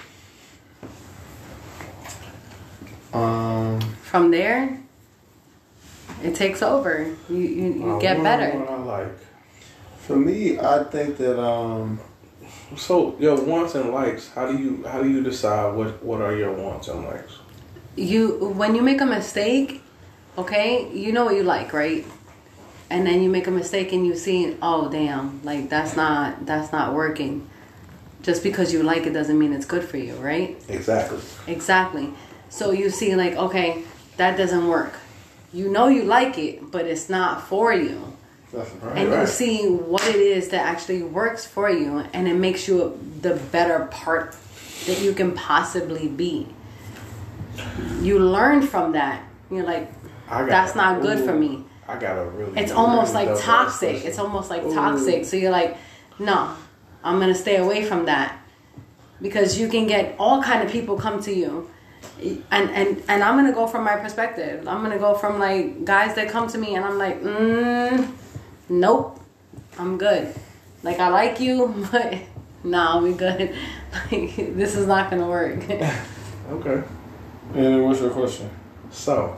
From there, it takes over. You get better. What I like. For me, I think that So your wants and likes, how do you decide what are your wants and likes? When you make a mistake, okay, you know what you like, right? And then you make a mistake and you see, oh damn, like that's not working. Just because you like it doesn't mean it's good for you, right? Exactly. So you see like, okay, that doesn't work. You know you like it, but it's not for you. That's right. And you see what it is that actually works for you, and it makes you the better part that you can possibly be. You learn from that. You're like, that's not good for me. I got a really. It's almost like toxic. It's almost like toxic. So you're like, no, I'm gonna stay away from that because you can get all kind of people come to you, and I'm gonna go from my perspective. I'm gonna go from like guys that come to me and I'm like, nope, I'm good. Like I like you, but nah, we good. Like this is not gonna work. Okay. And what's your question? So,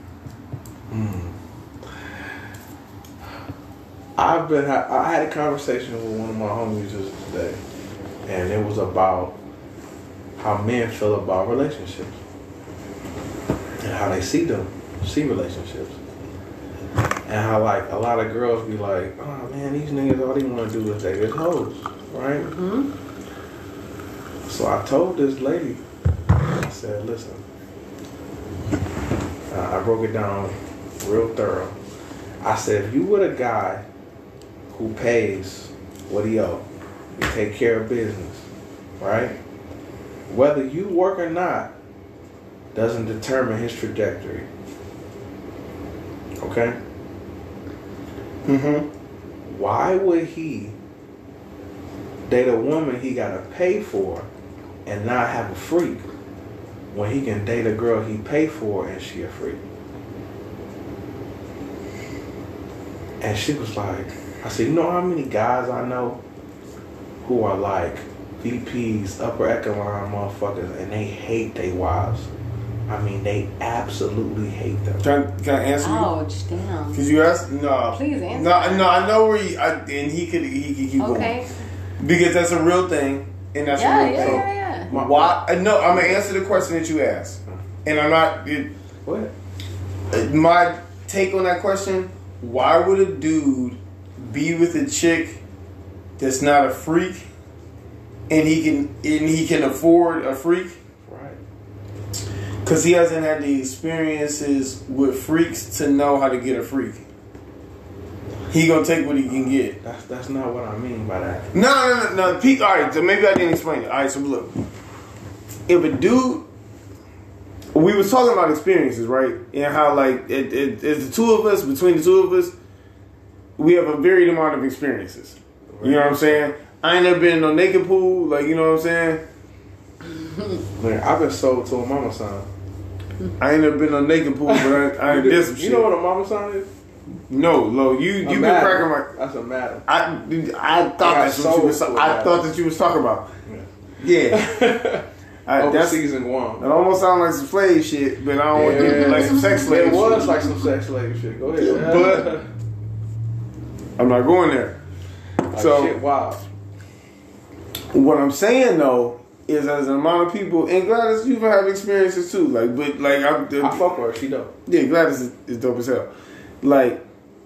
I had a conversation with one of my homies today, and it was about how men feel about relationships and how they see relationships, and how like a lot of girls be like, oh man, these niggas all they want to do is date hoes, right? So I told this lady, I said, listen, I broke it down real thorough. I said, if you were a guy who pays what he owe, you take care of business, right? Whether you work or not doesn't determine his trajectory. Okay? Mm-hmm. Why would he date a woman he gotta pay for and not have a freak when he can date a girl he pay for and she a freak? And she was like, I said, you know how many guys I know who are like VPs, upper echelon motherfuckers, and they hate their wives? I mean, they absolutely hate them. Can I answer you? Ouch, damn. Cause you asked no. Please answer. No, I know where you. And he could keep Okay. going because that's a real thing, and that's a real thing. Yeah. Why? No, I'm gonna answer the question that you asked, and I'm not. What? My take on that question: why would a dude be with a chick that's not a freak, and he can afford a freak? Because he hasn't had the experiences with freaks to know how to get a freak. He gonna take what he can get. That's not what I mean by that. No. Pete, all right, so maybe I didn't explain it. All right, so look. If a dude... We was talking about experiences, right? And how, like, it's the two of us, between the two of us, we have a varied amount of experiences. You know what I'm saying? I ain't never been in no naked pool, like, you know what I'm saying? Man, I've been sold to a mama sign. I ain't never been in no naked pool, but I ain't did some shit. You know what a mama sign is? No, Lo, you been cracking my... That's a madam. I thought that you was talking about. Yeah. Overseas in Guam. It almost sounds like some slave shit, but I don't want to do like some sex slave shit. It was like some sex slave shit. Go ahead. But I'm not going there. Like So shit wild. What I'm saying though is, as an amount of people, and Gladys, you've had experiences too. Like, but like I fuck with her. She dope. Yeah, Gladys is dope as hell. Like,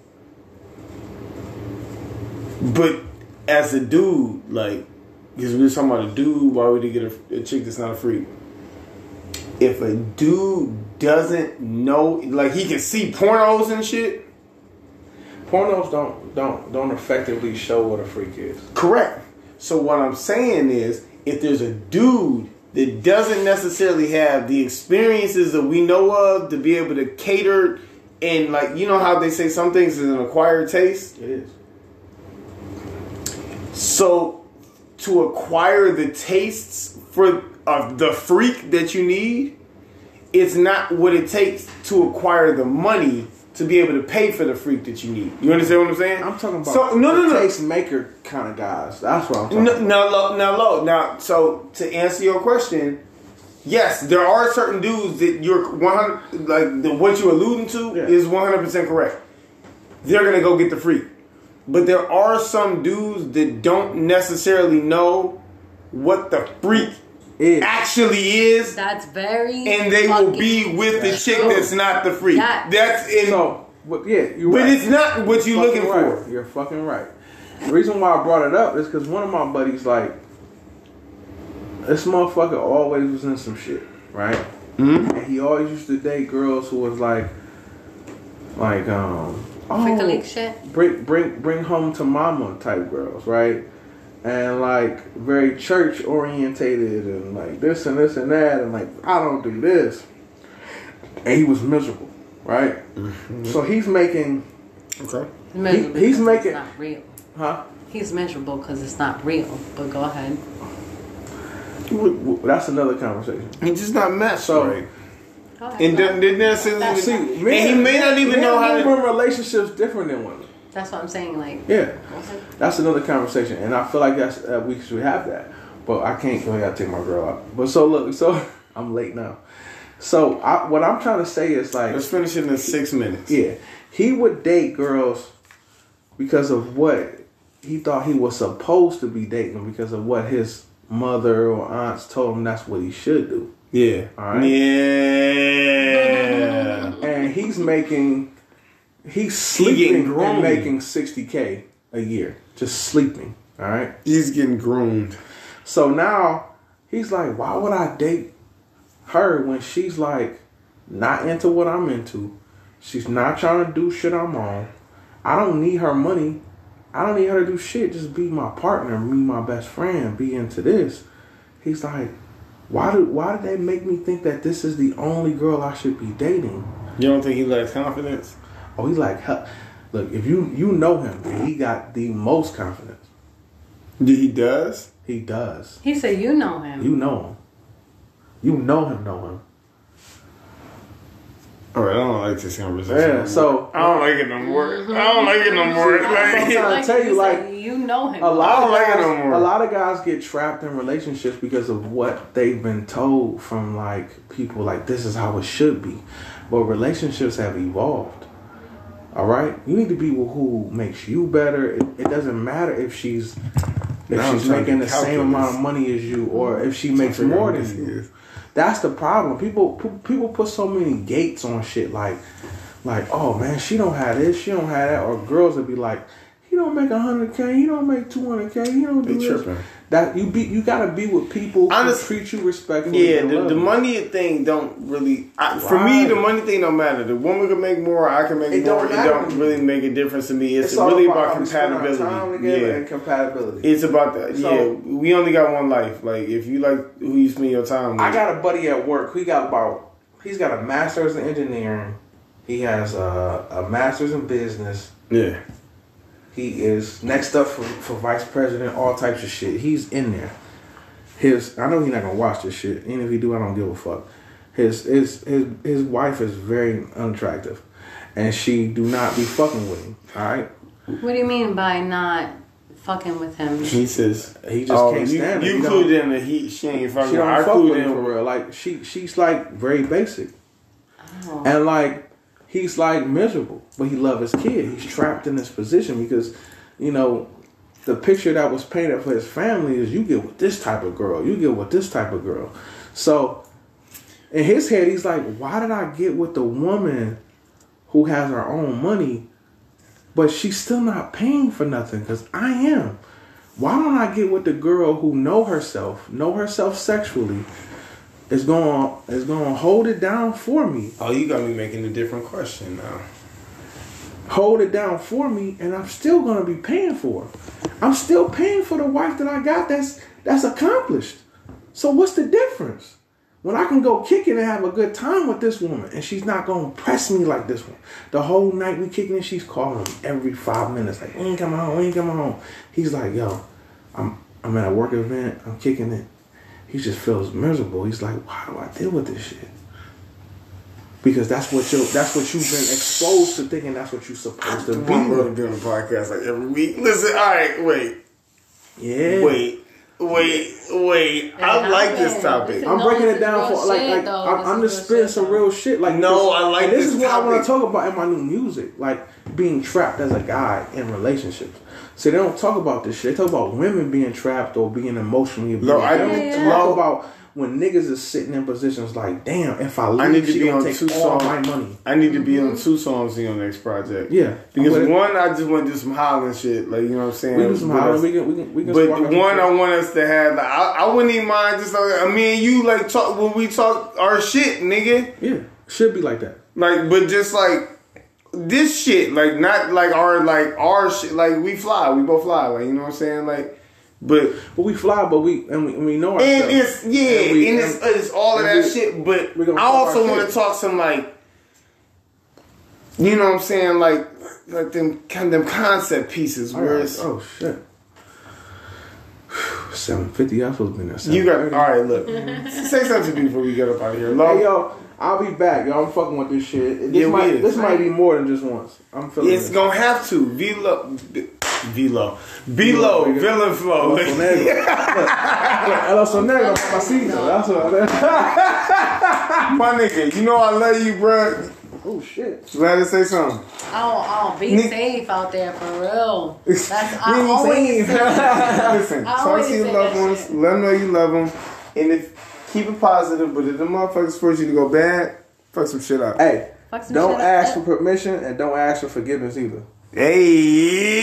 but as a dude, like, because we were talking about a dude, why would he get a chick that's not a freak? If a dude doesn't know, like, he can see pornos and shit. Pornos don't effectively show what a freak is. Correct. So what I'm saying is, if there's a dude that doesn't necessarily have the experiences that we know of to be able to cater, and like, you know how they say some things is an acquired taste? It is. So to acquire the tastes for the freak that you need, it's not what it takes to acquire the money to be able to pay for the freak that you need. You understand what I'm saying? I'm talking about no. Taste maker kind of guys. That's what I'm talking about. Now, so to answer your question, yes, there are certain dudes that you're 100, like what you're alluding to is 100% correct. They're gonna go get the freak, but there are some dudes that don't necessarily know what the freak actually is. That's very. And they will be with the chick that's not the freak. That's in. So, but yeah, you're but right. it's not what you're looking for. You're fucking right. The reason why I brought it up is because one of my buddies, like, this motherfucker always was in some shit, right? Mm-hmm. And he always used to date girls who was like shit. Bring home to mama type girls, right? And like very church orientated and like this and this and that and like I don't do this. And he was miserable, right? Mm-hmm. So he's making he's making it's not real. Huh? He's miserable because it's not real. But go ahead. That's another conversation. He's just not matched right. And didn't necessarily see. And he may not even know how to run relationships different than women. That's what I'm saying. Like, yeah, that's another conversation, and I feel like that's we should have that. But I can't. I gotta take my girl out. But so look, so I'm late now. So what I'm trying to say is like, let's finish in 6 minutes. Yeah, he would date girls because of what he thought he was supposed to be dating, because of what his mother or aunts told him that's what he should do. Yeah. All right. Yeah. And he's sleeping and making $60K a year, just sleeping. All right. He's getting groomed. So now he's like, why would I date her when she's like not into what I'm into. She's not trying to do shit I'm on. I don't need her money. I don't need her to do shit. Just be my partner, be my best friend, be into this. He's like, why did they make me think that this is the only girl I should be dating? You don't think he lacks confidence? Oh, he's like, look, if you know him, he got the most confidence. He does? He does. He said you know him. You know him. You know him. Alright, I don't like this conversation. Yeah, so I don't like it no more. I don't like it no more. I'm trying to tell you, like, you know him. a lot I don't like it no more. A lot of guys get trapped in relationships because of what they've been told from like people. Like, this is how it should be, but relationships have evolved. All right, you need to be with who makes you better. It doesn't matter if she's making the same amount of money as you, or if she makes more than you. That's the problem. People put so many gates on shit like, oh man, she don't have this, she don't have that, or girls would be like, he don't make $100K, he don't make $200K, he don't do this. Tripping. That you gotta be with people who treat you respectfully. Yeah, the money thing don't really. For me, the money thing don't matter. The woman can make more, I can make more. It don't really make a difference to me. It's really about compatibility. And compatibility. It's about that. So, we only got one life. Like, if you like who you spend your time with. I got a buddy at work. He's got a master's in engineering. He has a master's in business. Yeah. He is next up for vice president, all types of shit. He's in there. I know he's not gonna watch this shit. Even if he do, I don't give a fuck. His wife is very unattractive, and she do not be fucking with him. All right. What do you mean by not fucking with him? He says he just can't stand it. You clued in that she ain't fucking. She don't fuck with him for real. Like she's like very basic, and like. He's like miserable, but he loves his kid. He's trapped in this position because, you know, the picture that was painted for his family is you get with this type of girl, you get with this type of girl. So in his head, he's like, why did I get with the woman who has her own money, but she's still not paying for nothing? Because I am. Why don't I get with the girl who know herself sexually? Is going to hold it down for me. Oh, you got me making a different question now. Hold it down for me, and I'm still going to be paying for her. I'm still paying for the wife that I got that's accomplished. So what's the difference? When I can go kick it and have a good time with this woman, and she's not going to press me like this one. The whole night we kicking it, she's calling him every 5 minutes. Like, we ain't coming home. He's like, yo, I'm at a work event. I'm kicking it. He just feels miserable. He's like, why do I deal with this shit? Because that's what you've been exposed to thinking that's what you're supposed to be. I'm really doing a podcast like every week. Listen, all right, wait. Yeah. Wait. I like this topic. I'm breaking it down for I'm just spitting some real shit. Like, no, I like this. This is what I want to talk about in my new music. Like being trapped as a guy in relationships. See, they don't talk about this shit. They talk about women being trapped or being emotionally abused. No, I don't talk about when niggas is sitting in positions like, damn, if I leave, she gonna take all my money. I need to be on 2 songs in your next project. Yeah. Because one, I just want to do some hollering shit. Like, you know what I'm saying? We do some hollering. We can but one, I want us to have, like, I wouldn't even mind just like, me and you, like, talk when we talk our shit, nigga. Yeah. Should be like that. Like, but just like, this shit, like, not like our shit, like, we both fly, like, you know what I'm saying, like, but we fly, but we know ourselves. And it's all of that shit, but I also want to talk some, like, you know what I'm saying, like them concept pieces where it's, oh shit, 7:50. I supposed to be there. You got all right. Look, say something to me before we get up out of here. Hey yo. I'll be back, yo. I'm fucking with this shit. This might be more than just once. I'm feeling it's gonna have to. Below, villain flow. Hello, so negro, papacito. That's what my nigga, you know I love you, bro. Oh shit. Glad to say something. Oh, be safe out there for real. I always say listen, talk to your loved ones. Let them know you love them, and if. Keep it positive, but if the motherfuckers force you to go bad, fuck some shit up. Hey, don't ask for permission and don't ask for forgiveness either. Hey.